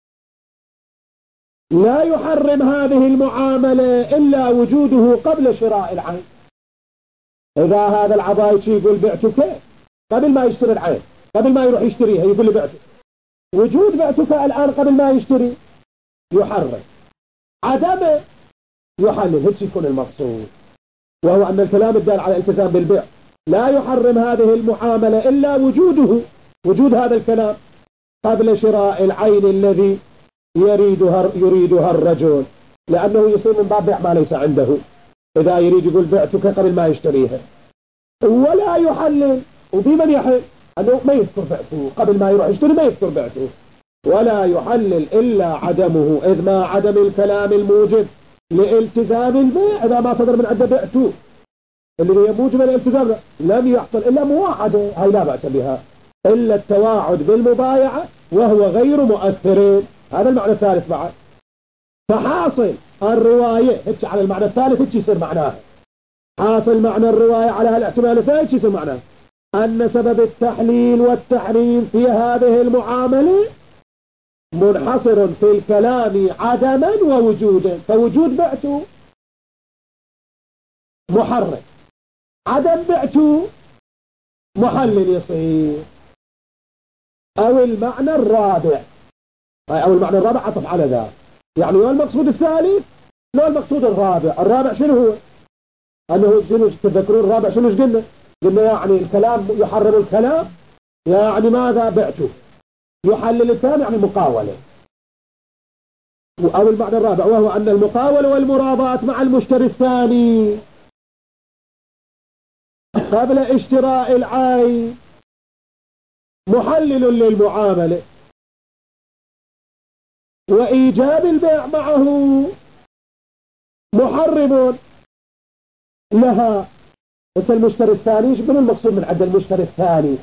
لا يحرم هذه المعاملة إلا وجوده قبل شراء العين. إذا هذا العباية يقول بعتك قبل ما يشتري العين قبل ما يروح يشتريها يقول لي بعتك وجود بعتك الآن قبل ما يشتري يحرم عدمه يحلل. هيك يكون المقصود وهو أن الكلام الدال على الالتزام بالبيع لا يحرم هذه المعاملة إلا وجود هذا الكلام قبل شراء العين الذي يريدها الرجل لأنه يصير من باب بيع ما ليس عنده. إذا يريد يقول بعتك قبل ما يشتريها ولا يحلل وبمن يحل أنه ما يذكر بعته قبل ما يروح يشتري ما يذكر بعته ولا يحلل إلا عدمه إذ ما عدم الكلام الموجب لالتزام البيع إذا ما صدر من عنده بعته اللي هي موجب الالتزام لم يحصل إلا مواعدة هاي لا بأس بها إلا التواعد بالمبايعة وهو غير مؤثر. هذا المعنى الثالث بعد. فحاصل الرواية هيك على المعنى الثالث هيك يصير معناها حاصل معنى الرواية على هالاحتمال الثالث يصير معناه أن سبب التحليل والتحريم في هذه المعاملة منحصر في الكلام عدما ووجودا. فوجود بعته محرم عدم بعته محلل يصير. أو المعنى الرابع عطف على ذا يعني هو المقصود الثالث لا المقصود الرابع شنو هو أنه شنو تذكرون الرابع شنو قلنا يعني الكلام يحرر الكلام يعني ماذا بعته يحلل الكلام يعني مقاولة. أو المعنى الرابع وهو أن المقاولة والمراضات مع المشتري الثاني قبل اشتراء العين محلل للمعاملة وإيجاب البيع معه محرم لها. مثل المشتري الثاني من المقصود من عند المشتري الثاني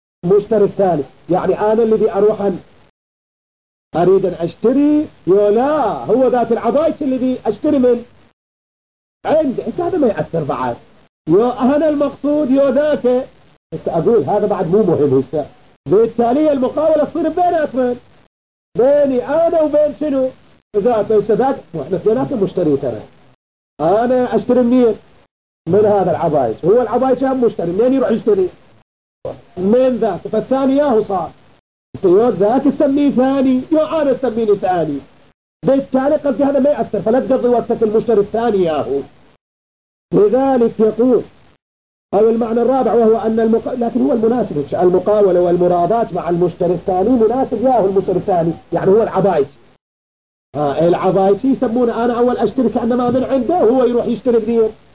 يعني أنا الذي أروح أريد أن أشتري لا هو ذات العباية الذي أشتري من عنده هذا ما يأثر بعد أنا المقصود ذاك أقول هذا بعد مو مهم هسه. بالتالي المقاولة تصير بيني أنا وبين شنو ذاك وإحنا اثنيناتنا مشتري ترى أنا أشتري من هذا العبايش هو العبايش هم مشتري منين يروح يشتري من ذاك فالثاني ياهو صار يصير ذاك تسميه ثاني أنا تسميني ثاني. بالتالي قلت هذا ما يأثر فلا تقضي وقتك المشتري الثاني ياهو. لذلك يقول أو المعنى الرابع وهو أن لكن هو المناسب المقاولة والمراضات مع المشتري الثاني مناسب ياهو المشتري الثاني يعني هو العبايش العبايش يسمونه أنا أول أشتري كأنما من عنده هو يروح يشتري منين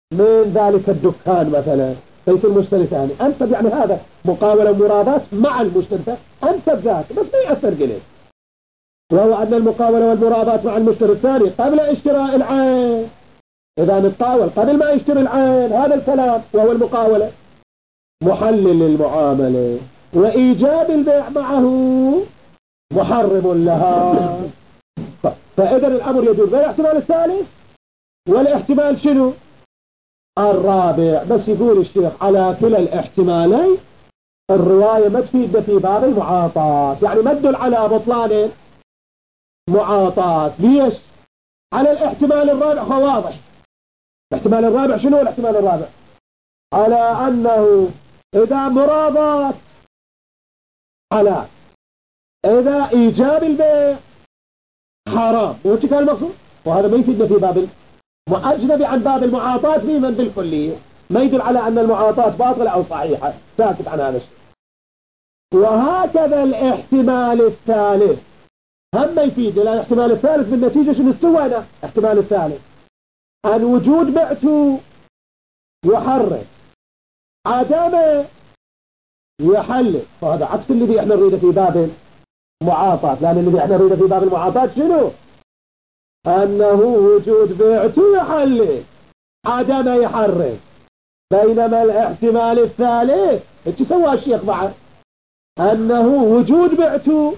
من ذلك الدكان مثلا فيصير مشتري ثاني، أنسب يعني هذا مقاولة مرابات مع المشتري أنسب ذات، بس ما يأثر قليل، وهو أن المقاولة والمرابات مع المشتري الثاني قبل اشتراء العين، إذا نتقاول قبل ما يشتري العين هذا الكلام وهو المقاولة محلل للمعاملة، وإيجاب البيع معه محرم لها. فإذا الأمر يدور بين الاحتمال الثالث والاحتمال شنو الرابع. بس يقول الشيخ على كلا الاحتمالين الرواية ما تفيد في باب المعاطاة، يعني ما تدل على بطلان معاطاة. ليش؟ على الاحتمال الرابع هو واضح. الاحتمال الرابع شنو الاحتمال الرابع؟ على أنه إذا مرابط حلال، إذا إيجاب البيع حرام، وش كان المقصود؟ وهذا ما يفيدنا في باب وأجنبي عن باب المعاطاة في من بالكلية، ما يدل على أن المعاطاة باطلة أو صحيحة، ساكت عن هذا الشيء. وهكذا الاحتمال الثالث هم ما يفيد، لأن الاحتمال الثالث بالنتيجة شنو استوينا؟ احتمال الثالث أن وجود بعته يحرم، عدمه يحلل، فهذا عكس الذي احنا نريده في باب المعاطاة، لأن الذي احنا نريده في باب المعاطاة شنو؟ أنه وجود بعته يحلل، عدمه يحرم. بينما الاحتمال الثالث ايش سوى الشيخ بعد؟ أنه وجود بعته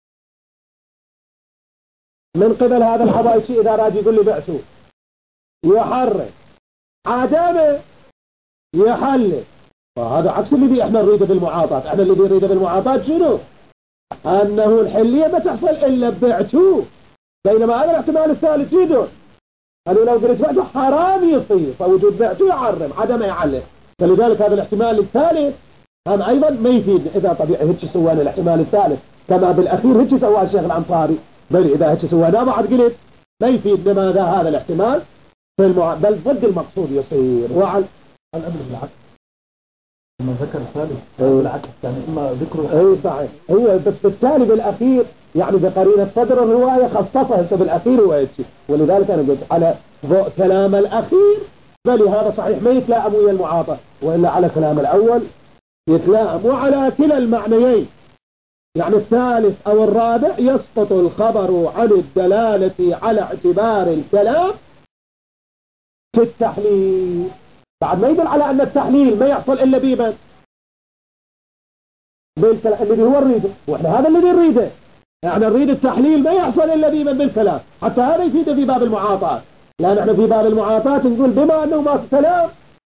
من قبل هذا الحبايشي إذا راجي يقول لي بعته يحرم، عدمه يحلل، فهذا عكس الذي احنا نريده بالمعاطاة. احنا الذي نريده بالمعاطاة شنو؟ أنه الحلية ما تحصل إلا بعته، بينما هذا الاحتمال الثالث يدور أنه لو قلت بعته حرام يصير، فوجود بعته يحرم، عدمه يحلل. فلذلك هذا الاحتمال الثالث هم أيضا ما يفيد. إذا طبيعي هيك سوانا الاحتمال الثالث كما بالأخير هيك سواه الشيخ الأنصاري، بل إذا هيك سوانا بعد قلت ما يفيد. لماذا هذا الاحتمال بل ضد المقصود يصير. وعلى الأمر بالعكس لما ذكر الثالث بالعكس، يعني إما ذكره اي صحيح. هو بس بالتالي بالأخير يعني بقرينة صدر الرواية خصصها بالأخير هو هيك، ولذلك أنا قلت على ضوء كلام الأخير بل هذا صحيح ما يتلائم ويا المعاطاة، وإلا على كلام الأول يتلائم. وعلى كلا المعنيين يعني الثالث أو الرابع يسقط الخبر عن الدلالة على اعتبار الكلام في التحليل. بعد ما يدل على أن التحليل ما يحصل إلا بيبا بالكلام الذي هو نريده، وإحنا هذا الذي نريده، يعني نريد التحليل ما يحصل إلا بيبا بالكلام، حتى هذا يفيد في باب المعاطاة. لأن احنا في باب المعاطاة نقول بما أنه ما في كلام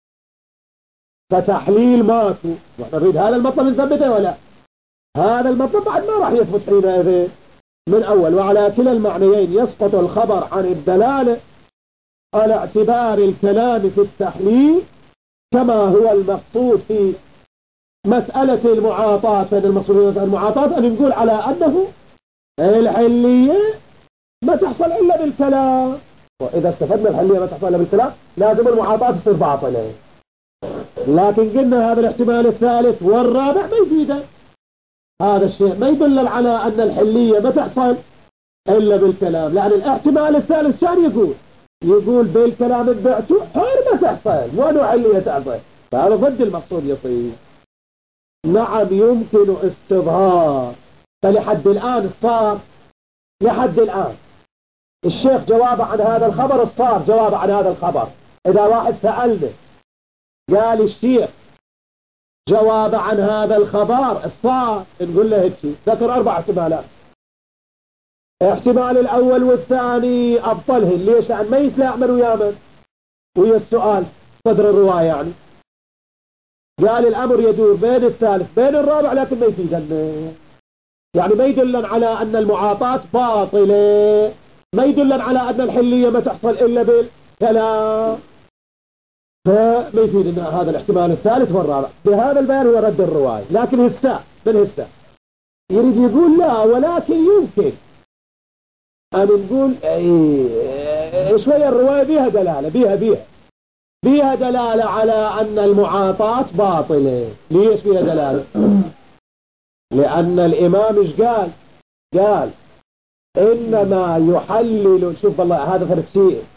فتحليل ماكو، واحنا نريد هذا المطلب نثبته ولا هذا المطلب بعد ما راح يثبت حينئذ من أول. وعلى كلا المعنيين يسقط الخبر عن الدلالة على اعتبار الكلام في التحليل كما هو المقصود في مسألة المعاطاة. فإن المقصود في المعاطاة أن نقول على أنه الحلية ما تحصل إلا بالكلام، وإذا استفدنا الحلية ما تحصل إلا بالكلام لازم المعاطاة تصير باطلة. لكن قلنا هذا الاحتمال الثالث والرابع ما يفيده هذا الشيء، ما يدل على أن الحلية ما تحصل إلا بالكلام، لأن الاحتمال الثالث كان يقول بالكلام بعته حر ما تحصل مو حلية تحصل، فهذا ضد المقصود يصير. نعم يمكن استظهار. فلحد الآن صار لحد الآن الشيخ جواب عن هذا الخبر صار جواب عن هذا الخبر. إذا واحد سألنا قال الشيخ جواب عن هذا الخبر صار، نقول له هيك ذكر 4 احتمالات. احتمال الأول والثاني أبطلهن. ليش؟ لأن ما يتلاعمل ويا من ويا السؤال صدر الرواية، يعني قال الأمر يدور بين الثالث بين الرابع، لكن ما يفيدن، يعني ما يدلن على أن المعاطاة باطلة، ما يدلن على أن الحلية ما تحصل إلا بالكلام، فما يفيد هذا الاحتمال الثالث والرابع. بهذا البيان هو رد الرواية. لكن هسه يريد يقول لا، ولكن يمكن أن نقول شوية الرواية بيها دلالة بيها دلالة على أن المعاطاة باطلة. ليش بيها دلالة؟ لأن الإمام إيش قال إنما يحلل، شوف والله هذا فرق شيء،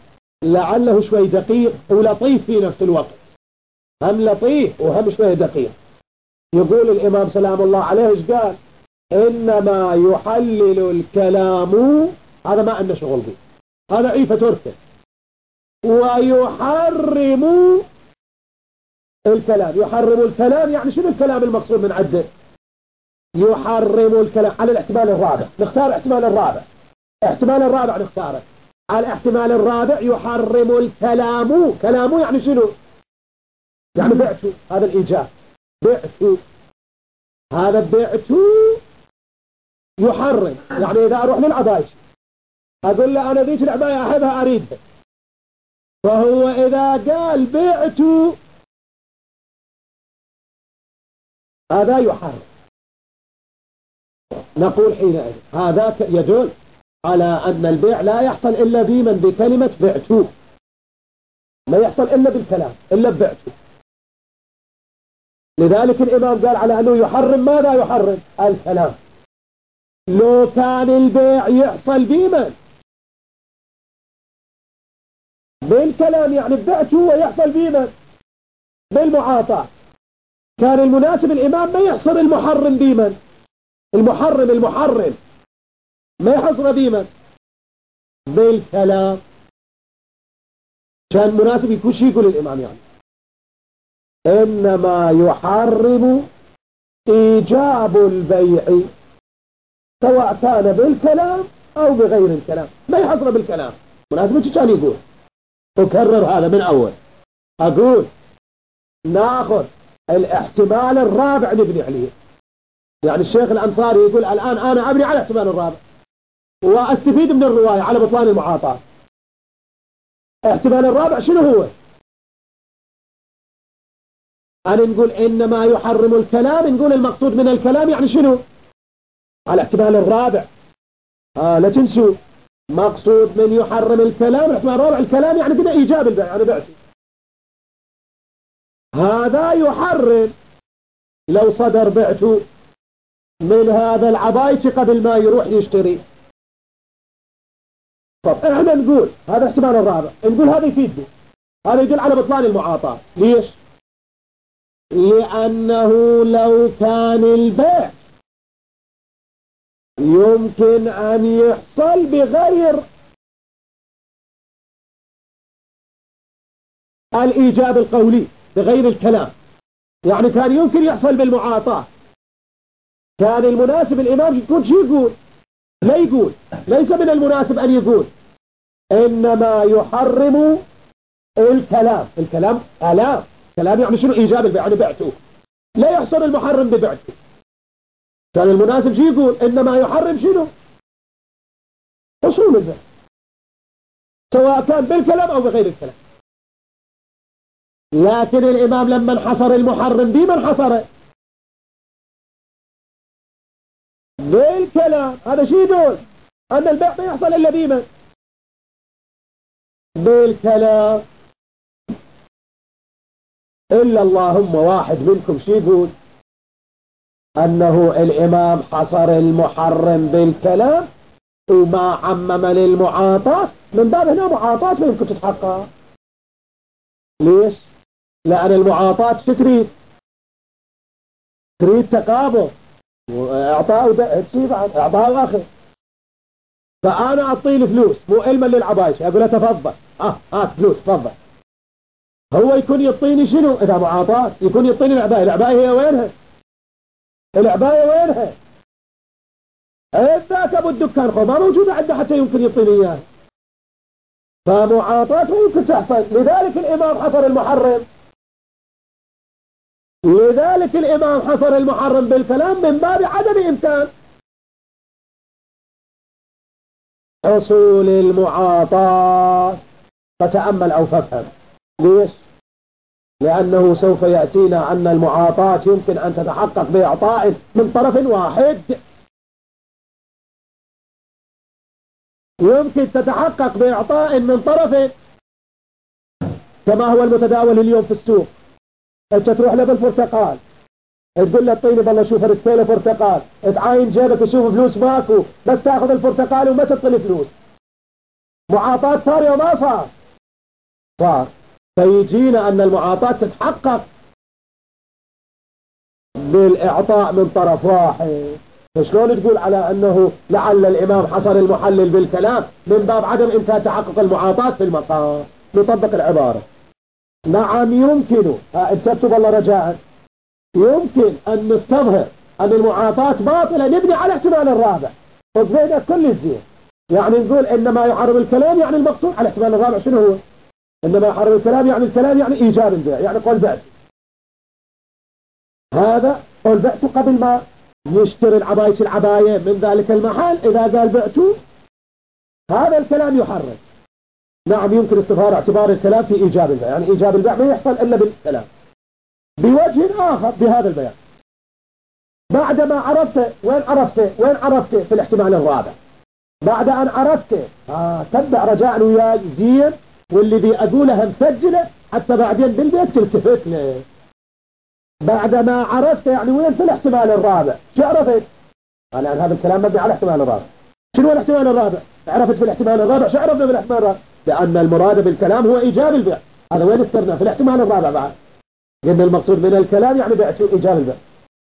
لعله شوي دقيق ولطيف في نفس الوقت، هم لطيف وهم شوي دقيق. يقول الإمام سلام الله عليه ايش قال؟ إنما يحلل الكلام، هذا ما عندنا شغل به، هذا عيفة تركه، ويحرم الكلام. يحرم الكلام يعني شنو الكلام المقصود من عده؟ يحرم الكلام على الاحتمال الرابع، نختار احتمال الرابع، احتمال الرابع نختاره. على الاحتمال الرابع يحرم الكلام، كلامه يعني شنو؟ يعني بعته، هذا الإيجاب، بعته، هذا بعته يحرم. يعني إذا أروح للعبايش أقول له أنا ذيك العباية أحبها أريدها، فهو إذا قال بعته هذا يحرم. نقول حينئذ هذا يدل على أن البيع لا يحصل إلا بمن بكلمة بعته، ما يحصل إلا بالكلام، إلا ببعته. لذلك الإمام قال على أنه يحرم ماذا؟ يحرم الكلام. لو كان البيع يحصل بمن؟ بالكلام، يعني بعته ويحصل بمن؟ بالمعاطاة. كان المناسب الإمام ما يحصر المحرم بمن؟ المحرم ما يحصر بمن؟ بالكلام. كان مناسب يكون شيء يقول الإمام يعني إنما يحرم إيجاب البيع سواء كان بالكلام أو بغير الكلام، ما يحصر بالكلام. مناسب كان يقول. أكرر هذا من أول، أقول ناخذ الاحتمال الرابع نبني عليه. يعني الشيخ الأنصاري يقول الآن أنا أبني على الاحتمال الرابع وأستفيد من الرواية على بطلان المعاطاة. الاحتمال الرابع شنو هو؟ أنا نقول إنما يحرم الكلام، نقول المقصود من الكلام يعني شنو؟ على الاحتمال الرابع. لا تنسوا، مقصود من يحرم الكلام الاحتمال الرابع الكلام يعني كده إيجاب البيع، يعني بعته. هذا يحرم لو صدر بعته من هذا العباية قبل ما يروح يشتري. طب احنا نقول هذا احتمال الرابع، نقول هذا يفيدنا، هذا يدل على بطلان المعاطاة. ليش؟ لأنه لو كان البيع يمكن أن يحصل بغير الإيجاب القولي، بغير الكلام، يعني كان يمكن يحصل بالمعاطاة، كان المناسب الإمام يكون شو يقول؟ لا يقول، ليس من المناسب أن يقول إنما يحرم الكلام. الكلام كلام يعني شنو؟ إيجاب البيع، يعني بعته، لا يحصل المحرم ببعته. كان المناسب شو يقول؟ إنما يحرم شنو؟ حصول البيع سواء كان بالكلام أو بغير الكلام. لكن الإمام لما حصر المحرم بمن حصره؟ بالكلام. هذا شيء يدل أن البيع ما يحصل إلا بمن؟ بالكلام. إلا اللهم واحد منكم شي يقول أنه الإمام حصر المحرم بالكلام وما عمم للمعاطاة، من باب هنا معاطاة ما يمكن تتحقق. ليش؟ لأن المعاطاة تريد تقابل وإعطاء إعطاء وأخذ. فأنا أعطيه فلوس مو علما للعبايش، أقول له تفضل هات فلوس تفضل. هو يكون يعطيني شنو؟ إذا معاطاة يكون يعطيني العباية. العباية هي وينها؟ العباية وينها؟ ذاك أبو الدكان ما موجودة عنده حتى يمكن يعطيني إياه. فمعاطاة ما يمكن تحصل. لذلك الإمام حصر المحرم، لذلك الإمام حصر المحرم بالكلام من باب عدم إمكان حصول المعاطاة. فتأمل أو فافهم. ليش؟ لأنه سوف يأتينا أن المعاطاة يمكن أن تتحقق بإعطاء من طرف واحد، يمكن تتحقق بإعطاء من طرف، كما هو المتداول اليوم في السوق. أنت تروح له بالبرتقال تقول له اعطيني بالله شوف ركيله برتقال، تعاين جيبك تشوف فلوس ماكو، بس تاخذ البرتقال وما تعطي الفلوس. معاطاة صار يا ما صار؟ صار، فيجينا أن المعاطاة تتحقق بالإعطاء من طرف واحد. فشلون تقول على أنه لعل الإمام حصر المحلل بالكلام من باب عدم إمكان تحقق المعاطاة في المقام؟ نطبق العبارة. نعم يمكن، تكتب الله رجاء، يمكن أن نستظهر أن المعاطاة باطلة نبني على احتمال الرابع، وزينا كل الزين. يعني نقول إنما يحرم الكلام يعني المقصود على احتمال الرابع شنو هو؟ إنما يحرم الكلام يعني الكلام يعني إيجاب البيع، يعني قول بعت. هذا قول بعت قبل ما يشتري العباية من ذلك المحل، إذا قال بعتوا هذا الكلام يحرم. نعم يمكن استظهار اعتبار الكلام في إيجاب البيع، يعني إيجاب البيع ما يحصل إلا بالكلام بوجه آخر بهذا البيان. بعدما عرفت وين عرفت في الاحتمال الرابع، بعد أن عرفت تبع رجاء وياي زين، واللي بي أقولها مسجلة حتى بعدين بالبيت تلتفت له. بعدما عرفت يعني وين في الاحتمال الرابع، شو عرفت؟ الآن هذا الكلام مبني على الاحتمال الرابع. شنو الاحتمال الرابع؟ عرفت في الاحتمال الرابع، شو عرفنا في الاحتمال الرابع؟ لأن المراد بالكلام هو إيجاب البيع. هذا وين اذكرنا في الاحتمال الرابع بعد، قلنا المقصود من الكلام يعني بعت إيجاب البيع.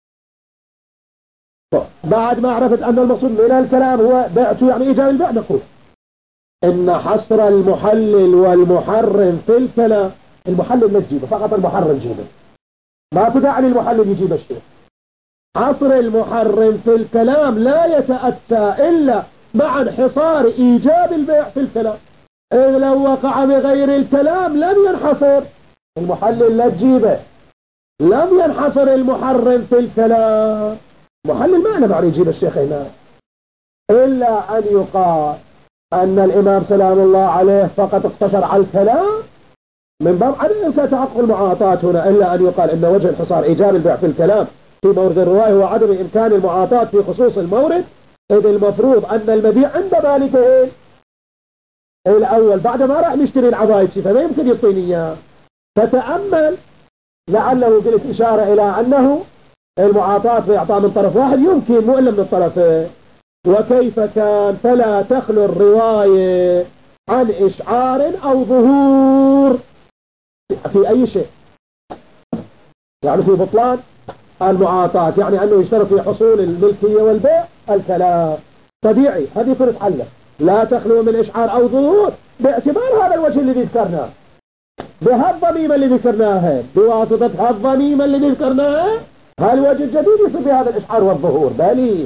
بعد ما عرفت أن المقصود من الكلام هو بعت يعني إيجاب البيع، نقول إن حصر المحلل والمحرم في الكلام، المحلل لا تجيبه، فقط المحرم جيبه، ما تدع للمحلل يجيب الشيء. حصر المحرم في الكلام لا يتأتى إلا مع انحصار إيجاب البيع في الكلام، إذ لو وقع بغير الكلام لم ينحصر المحلل، لا تجيبه. لم ينحصر المحرم في الكلام، محلل ما نبغى يجيب الشيخ هنا، إلا أن يقال أن الإمام سلام الله عليه فقط اقتصر على الكلام من باب عدم إمكان تحقق المعاطاة هنا، إلا أن يقال إن وجه انحصار إيجاب البيع في الكلام في مورد الرواية هو عدم إمكان المعاطاة في خصوص المورد، إذ المفروض أن المبيع عند مالكه الأول بعد ما راح نشتري العباية فما يمكن يعطيني إياه. فتأمل، لعله قلت إشارة إلى أنه المعاطاة بإعطاء من طرف واحد يمكن مو إلا من الطرفين. وكيف كان فلا تخلو الرواية عن إشعار أو ظهور في أي شيء، يعني في بطلان المعاطاة، يعني أنه يشترط في حصول الملكية والبيع الكلام طبيعي، هذه كل حلة لا تخلو من إشعار أو ظهور باعتبار هذا الوجه اللي ذكرناه، بهالضميمة اللي ذكرناها، بواسطة هالضميمة اللي ذكرناها، هالوجه الجديد يصير في هذا الإشعار والظهور. بل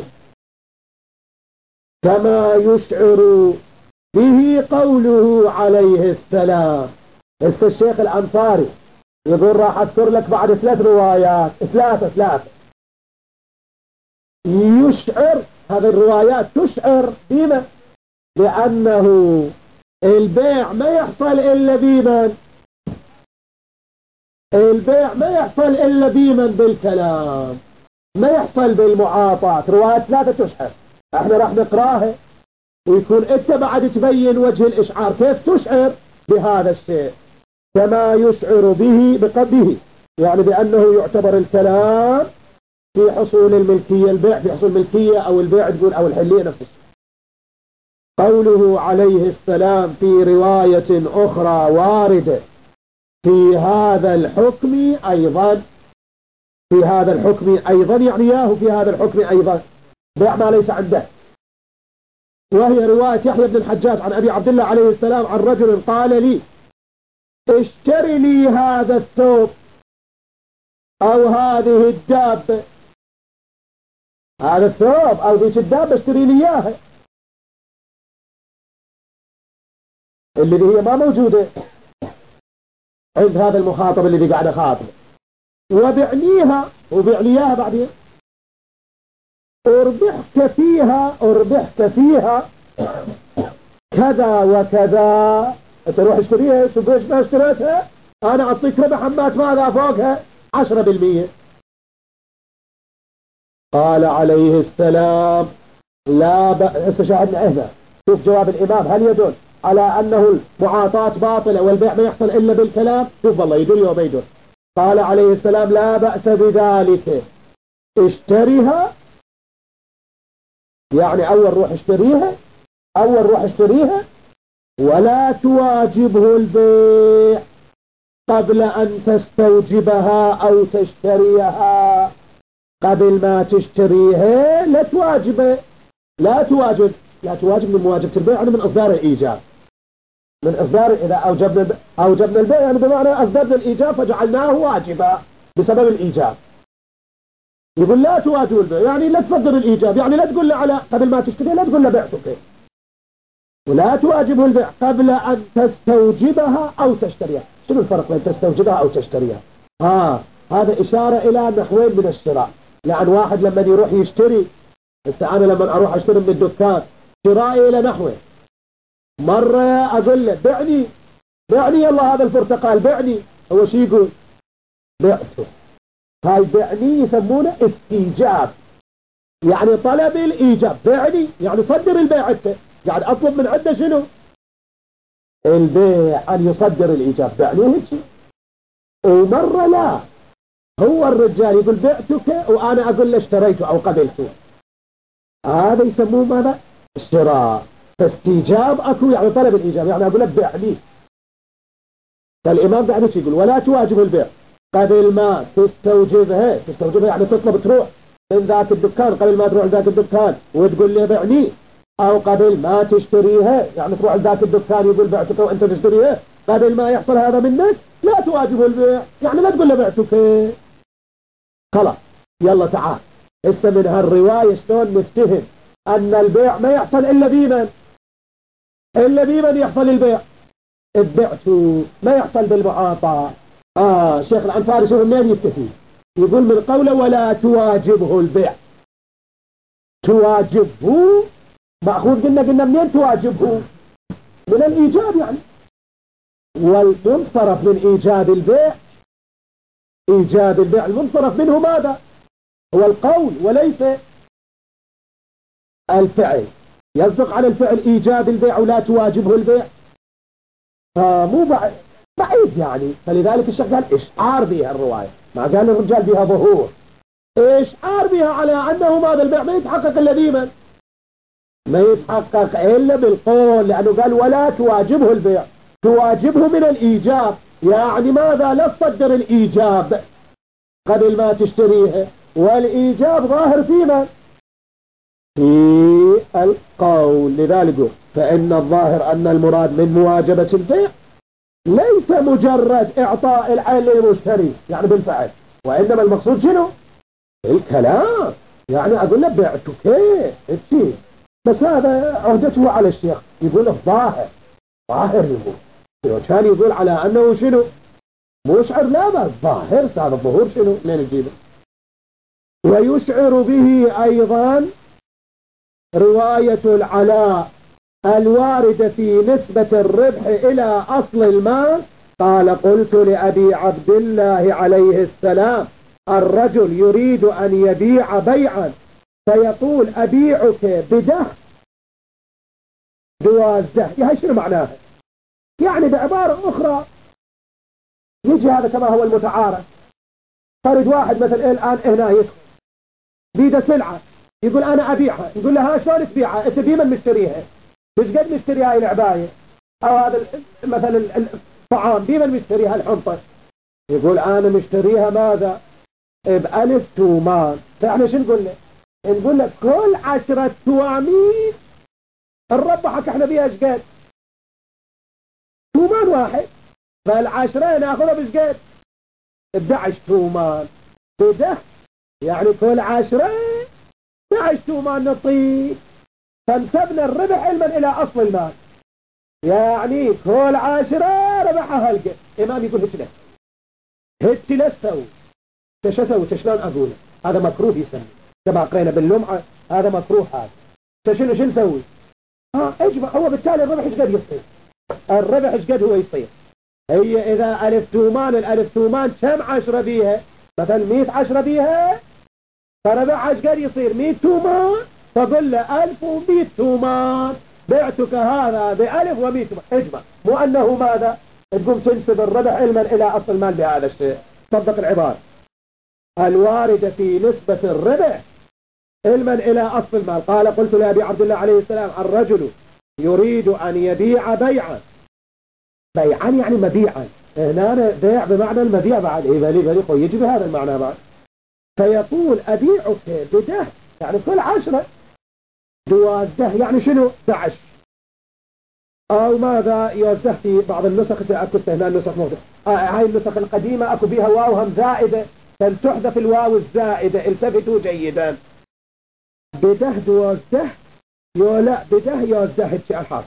كما يشعر به قوله عليه السلام. الشيخ الأنصاري يقول راح أذكر لك بعد 3 روايات، ثلاثة يشعر، هذه الروايات تشعر بما بأنه البيع ما يحصل إلا بمن، البيع ما يحصل إلا بمن بالكلام، ما يحصل بالمعاطاة. روايات 3 تشعر، احنا راح نقراها ويكون انت بعد تبين وجه الإشعار كيف تشعر بهذا الشيء. كما يشعر به بقبه، يعني بأنه يعتبر الكلام في حصول الملكية، البيع في حصول الملكية أو البيع تقول أو الحلية نفس الشيء. قوله عليه السلام في رواية أخرى واردة في هذا الحكم أيضا، في هذا الحكم أيضا يعني ياهو في هذا الحكم أيضا بيع ما ليس عنده، وهي رواية يحيى بن الحجاج عن أبي عبد الله عليه السلام عن رجل قال لي اشتري لي هذا الثوب أو هذه الدابة، هذا الثوب أو ذيك الدابة اشتري لي إياها، اللي هي ما موجودة عند هذا المخاطب اللي قاعد خاطب، وبعنيها وبعنيها بعدين أربحك فيها كذا وكذا، تروح اشتريها تقول ما اشتريتها أنا أعطيك ربح عمات ماذا فوقها 10%. قال عليه السلام لا هسه شاهدنا هنا، شوف جواب الإمام هل يدل على أنه المعاطاة باطلة والبيع ما يحصل إلا بالكلام؟ شوف والله يدل وما يدل. قال عليه السلام لا بأس بذلك، اشتريها، يعني أول روح اشتريها ولا تواجبه البيع قبل أن تستوجبها أو تشتريها. قبل ما تشتريها لا تواجب من مواجبة البيع، يعني من إصدار الإيجاب. من إصدار إذا أوجبنا البيع يعني بمعنى أصدرنا الإيجاب فجعلناه واجبا بسبب الإيجاب. يقول لا تواجب البيع يعني لا تصدر الإيجاب، يعني لا تقول له على قبل ما تشتري لا تقول له بعتك. ولا تواجبه البيع قبل أن تستوجبها أو تشتريها. شنو الفرق بين تستوجبها أو تشتريها؟ هذا إشارة إلى نحوين من الشراء. لأن واحد لما يروح يشتري، أنا لما أروح أشتري من الدكان شرائي إلى نحوه. مرة أقول له بعني يلا هذا البرتقال بعني، هو شي يقول بعته. هاي بعني يسمونه استيجاب، يعني طلب الإيجاب. بعني يعني صدر البيع انت، يعني أطلب من عنده شنو؟ البيع أن يصدر الإيجاب. بعني هيك. ومرة لا، هو الرجال يقول بعتك وأنا أقول له اشتريته أو قبلته. هذا يسموه ماذا؟ الشراء. فاستيجاب أكو يعني طلب الإيجاب، يعني أقول له بعني. فالإمام قاعد يقول ولا تواجب البيع قبل ما تستوجبها يعني تطلب تروح من ذاك الدكان قبل ما تروح لذاك الدكان وتقول لي بعني، أو قبل ما تشتريها يعني تروح لذاك الدكان يقول بعتك وأنت تشتريها. قبل ما يحصل هذا منك لا تواجب البيع، يعني لا تقول له بعتك. خلاص يلا تعال هسه من هالرواية شلون نفتهم أن البيع ما يحصل إلا بمن يحصل البيع. البعت ما يحصل بالمعاطاة. شيخ العنفاري شوف منين يفتهم، يقول من قوله ولا تواجبه البيع. تواجبه مأخوذ قلنا منين تواجبه؟ من الإيجاب يعني. والمنصرف من إيجاب البيع المنصرف منه ماذا؟ هو القول وليس الفعل. يصدق على الفعل إيجاب البيع ولا تواجبه البيع، مو بعيد يعني. فلذلك الشيخ قال إشعار بها الرواية، ما قال الرجال بها ظهور، إشعار بها على أنه ماذا البيع ما يتحقق إلا بمن؟ ما يتحقق إلا بالقول، لأنه قال ولا تواجبه البيع. تواجبه من الإيجاب، يعني ماذا؟ لا تصدر الإيجاب قبل ما تشتريها، والإيجاب ظاهر فيما في القول. لذلك فإن الظاهر أن المراد من مواجبة البيع ليس مجرد إعطاء العين للمشتري يعني بالفعل، وإنما المقصود شنو؟ الكلام. يعني أقول له بعتك إيه، بس هذا عهدته على الشيخ يقول الظاهر يقول كان يقول على أنه شنو مشعر، لا بس ظاهر. هذا الظهور شنو من نجيبه. ويشعر به أيضا رواية العلاء الواردة في نسبة الربح إلى أصل المال. قال قلت لأبي عبد الله عليه السلام الرجل يريد أن يبيع بيعا فيقول أبيعك بده جواز ده، يعني شنو معناها؟ يعني بعبارة أخرى يجي هذا كما هو المتعارف. فرد واحد مثل الآن هنا يدخل بيده سلعة يقول أنا أبيعها، يقول لها شلون تبيعها؟ أنت بمن مشتريها؟ مش قد مشتري هاي العباية أو هذا مثلا الطعام بمن مشتريها الحنطة؟ يقول أنا مشتريها ماذا؟ بألف تومان. فإحنا شو نقول له؟ نقول له كل 10 توامين نربحك احنا بيها ايش قد؟ تومان واحد، فالعشرة ناخذها بايش قد؟ 11 تومان بده، يعني كل 10 11 تومان نطيق، فانسبنا الربح علما الى اصل المال، يعني كل 10 ربحها هلقة. امام يقول هيك لا تسوي، ايش اسوي؟ شلون اقوله؟ هذا مكروه يسمى كما قرينا باللمعة، هذا مكروه. هذا شنو نسوي؟ اجمع. هو بالتالي الربح ايش قد يصير؟ الربح ايش قد هو يصير؟ هي اذا 1000 تومان، الالف تومان كم 10 بيها؟ مثلا 100 10 بيها، فربحها ايش قد يصير؟ 100 تومان. فقل له 1100 تومان بعتك هذا ب1100 تومان. اجمع، مو انه ماذا؟ تقوم تنسب الربح علما الى اصل المال بهذا الشيء. طبق العبارة الواردة في نسبة الربح علما إلى أصل المال. قال قلت لأبي عبد الله عليه السلام الرجل يريد أن يبيع بيعا يعني مبيعا، هنا بيع بمعنى المبيع بعد، يجي بهذا المعنى بعد. فيقول أبيعك بده، يعني كل 10 دوازده، يعني شنو 11، أو ماذا يوزه في بعض النسخ، أكو هنا النسخ موجودة، هاي النسخ القديمة أكو بها واو هم زائدة، فلتحذف الواو الزائدة، التفتوا جيدا. بده دوازده يولا بده يوزه الحاصل.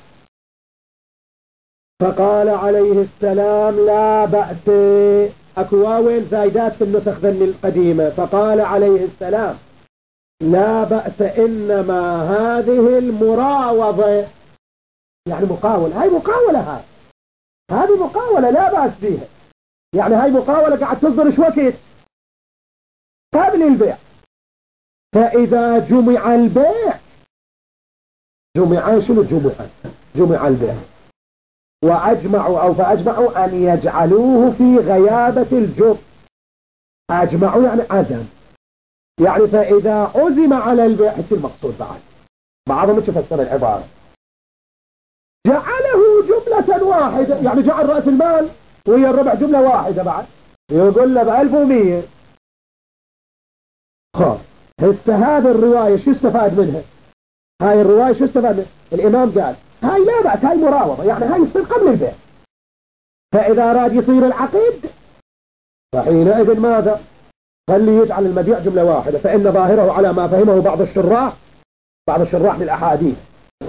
فقال عليه السلام لا بأس، أكو واوين زايدات في النسخ ذن القديمة، فقال عليه السلام لا بأس، إنما هذه المراوضة، يعني مقاولة، هاي مقاولة، هذه مقاولة لا بأس بها، يعني هاي مقاولة قاعد تصدر شوكت قبل البيع. فإذا جمع البيع، جمع البيع فأجمعوا أن يجعلوه في غيابة الجب، أجمعوا يعني عزم، يعني فإذا عزم على البيع، هيك المقصود بعضهم يفسر العبارة جعله جملة واحدة، يعني جعل رأس المال وهي الربع جملة واحدة، بعد يقول له ب1100. هسه هذه الرواية شو استفاد منها؟ هاي الرواية شو استفاد منها؟ الإمام قال هاي لا بأس، هاي مراوضة، يعني هاي يصير قبل البيع. فإذا أراد يصير العقد فحينئذ ماذا؟ خلي يجعل المبيع جملة واحدة، فإن ظاهره على ما فهمه بعض الشراح للأحاديث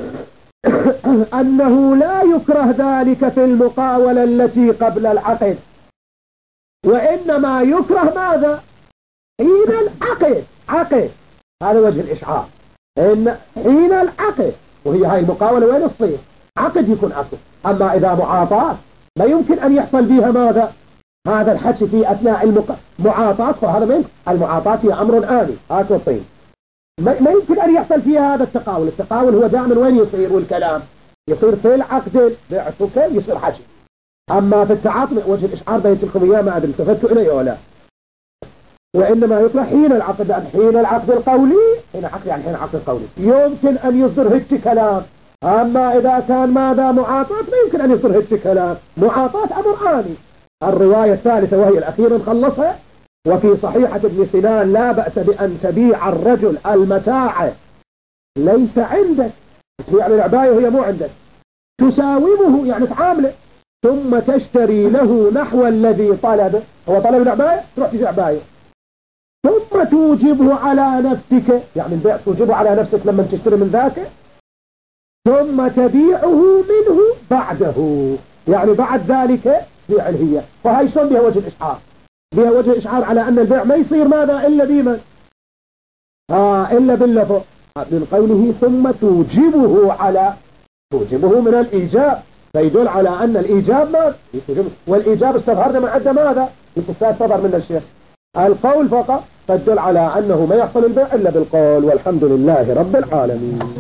أنه لا يكره ذلك في المقاولة التي قبل العقد، وإنما يكره ماذا؟ حين العقد، هذا وجه الإشعار، إن حين العقد، وهي هاي المقاولة وين تصير؟ عقد يكون عقد. أما إذا معاطاة ما يمكن أن يحصل بها ماذا؟ هذا الحكي في أثناء المعاطاة، فهذا من المعاطاة هي أمر آني، طين، ما يمكن أن يحصل فيها هذا التقاول هو دائما وين يصير؟ والكلام يصير في العقد، بعتك يصير حكي. أما في التعاطي وجه الإشعار بينت لكم إياه، ما أدري التفتوا إليه ولا لا. وإنما يطلع حين العقد، حين العقد القولي، حين عقد القولي يمكن أن يصدر هيك كلام. أما إذا كان ماذا معاطاة ما يمكن أن يصدر هيك كلام، معاطاة أمر آني. الرواية الثالثة وهي الأخيرة نخلصها، وفي صحيحة ابن سنان لا بأس بأن تبيع الرجل المتاع ليس عندك، يعني العباية وهي مو عندك، تساومه يعني تعامله، ثم تشتري له نحو الذي طلبه، هو طلب العباية تروح تجي عباية، ثم توجبه على نفسك، يعني البيع توجبه على نفسك لما تشتري من ذاك، ثم تبيعه منه بعده، يعني بعد ذلك بيع هي. فهي شلون بها وجه الإشعار؟ بها وجه الإشعار على أن البيع ما يصير ماذا إلا بمن؟ إلا باللفظ، من قوله ثم توجبه من الإيجاب، فيدل على أن الإيجاب ما والإيجاب استظهرنا من عدة ماذا؟ استظهر من الشيخ القول فقط، فدل على أنه ما يحصل البيع إلا بالقول. والحمد لله رب العالمين.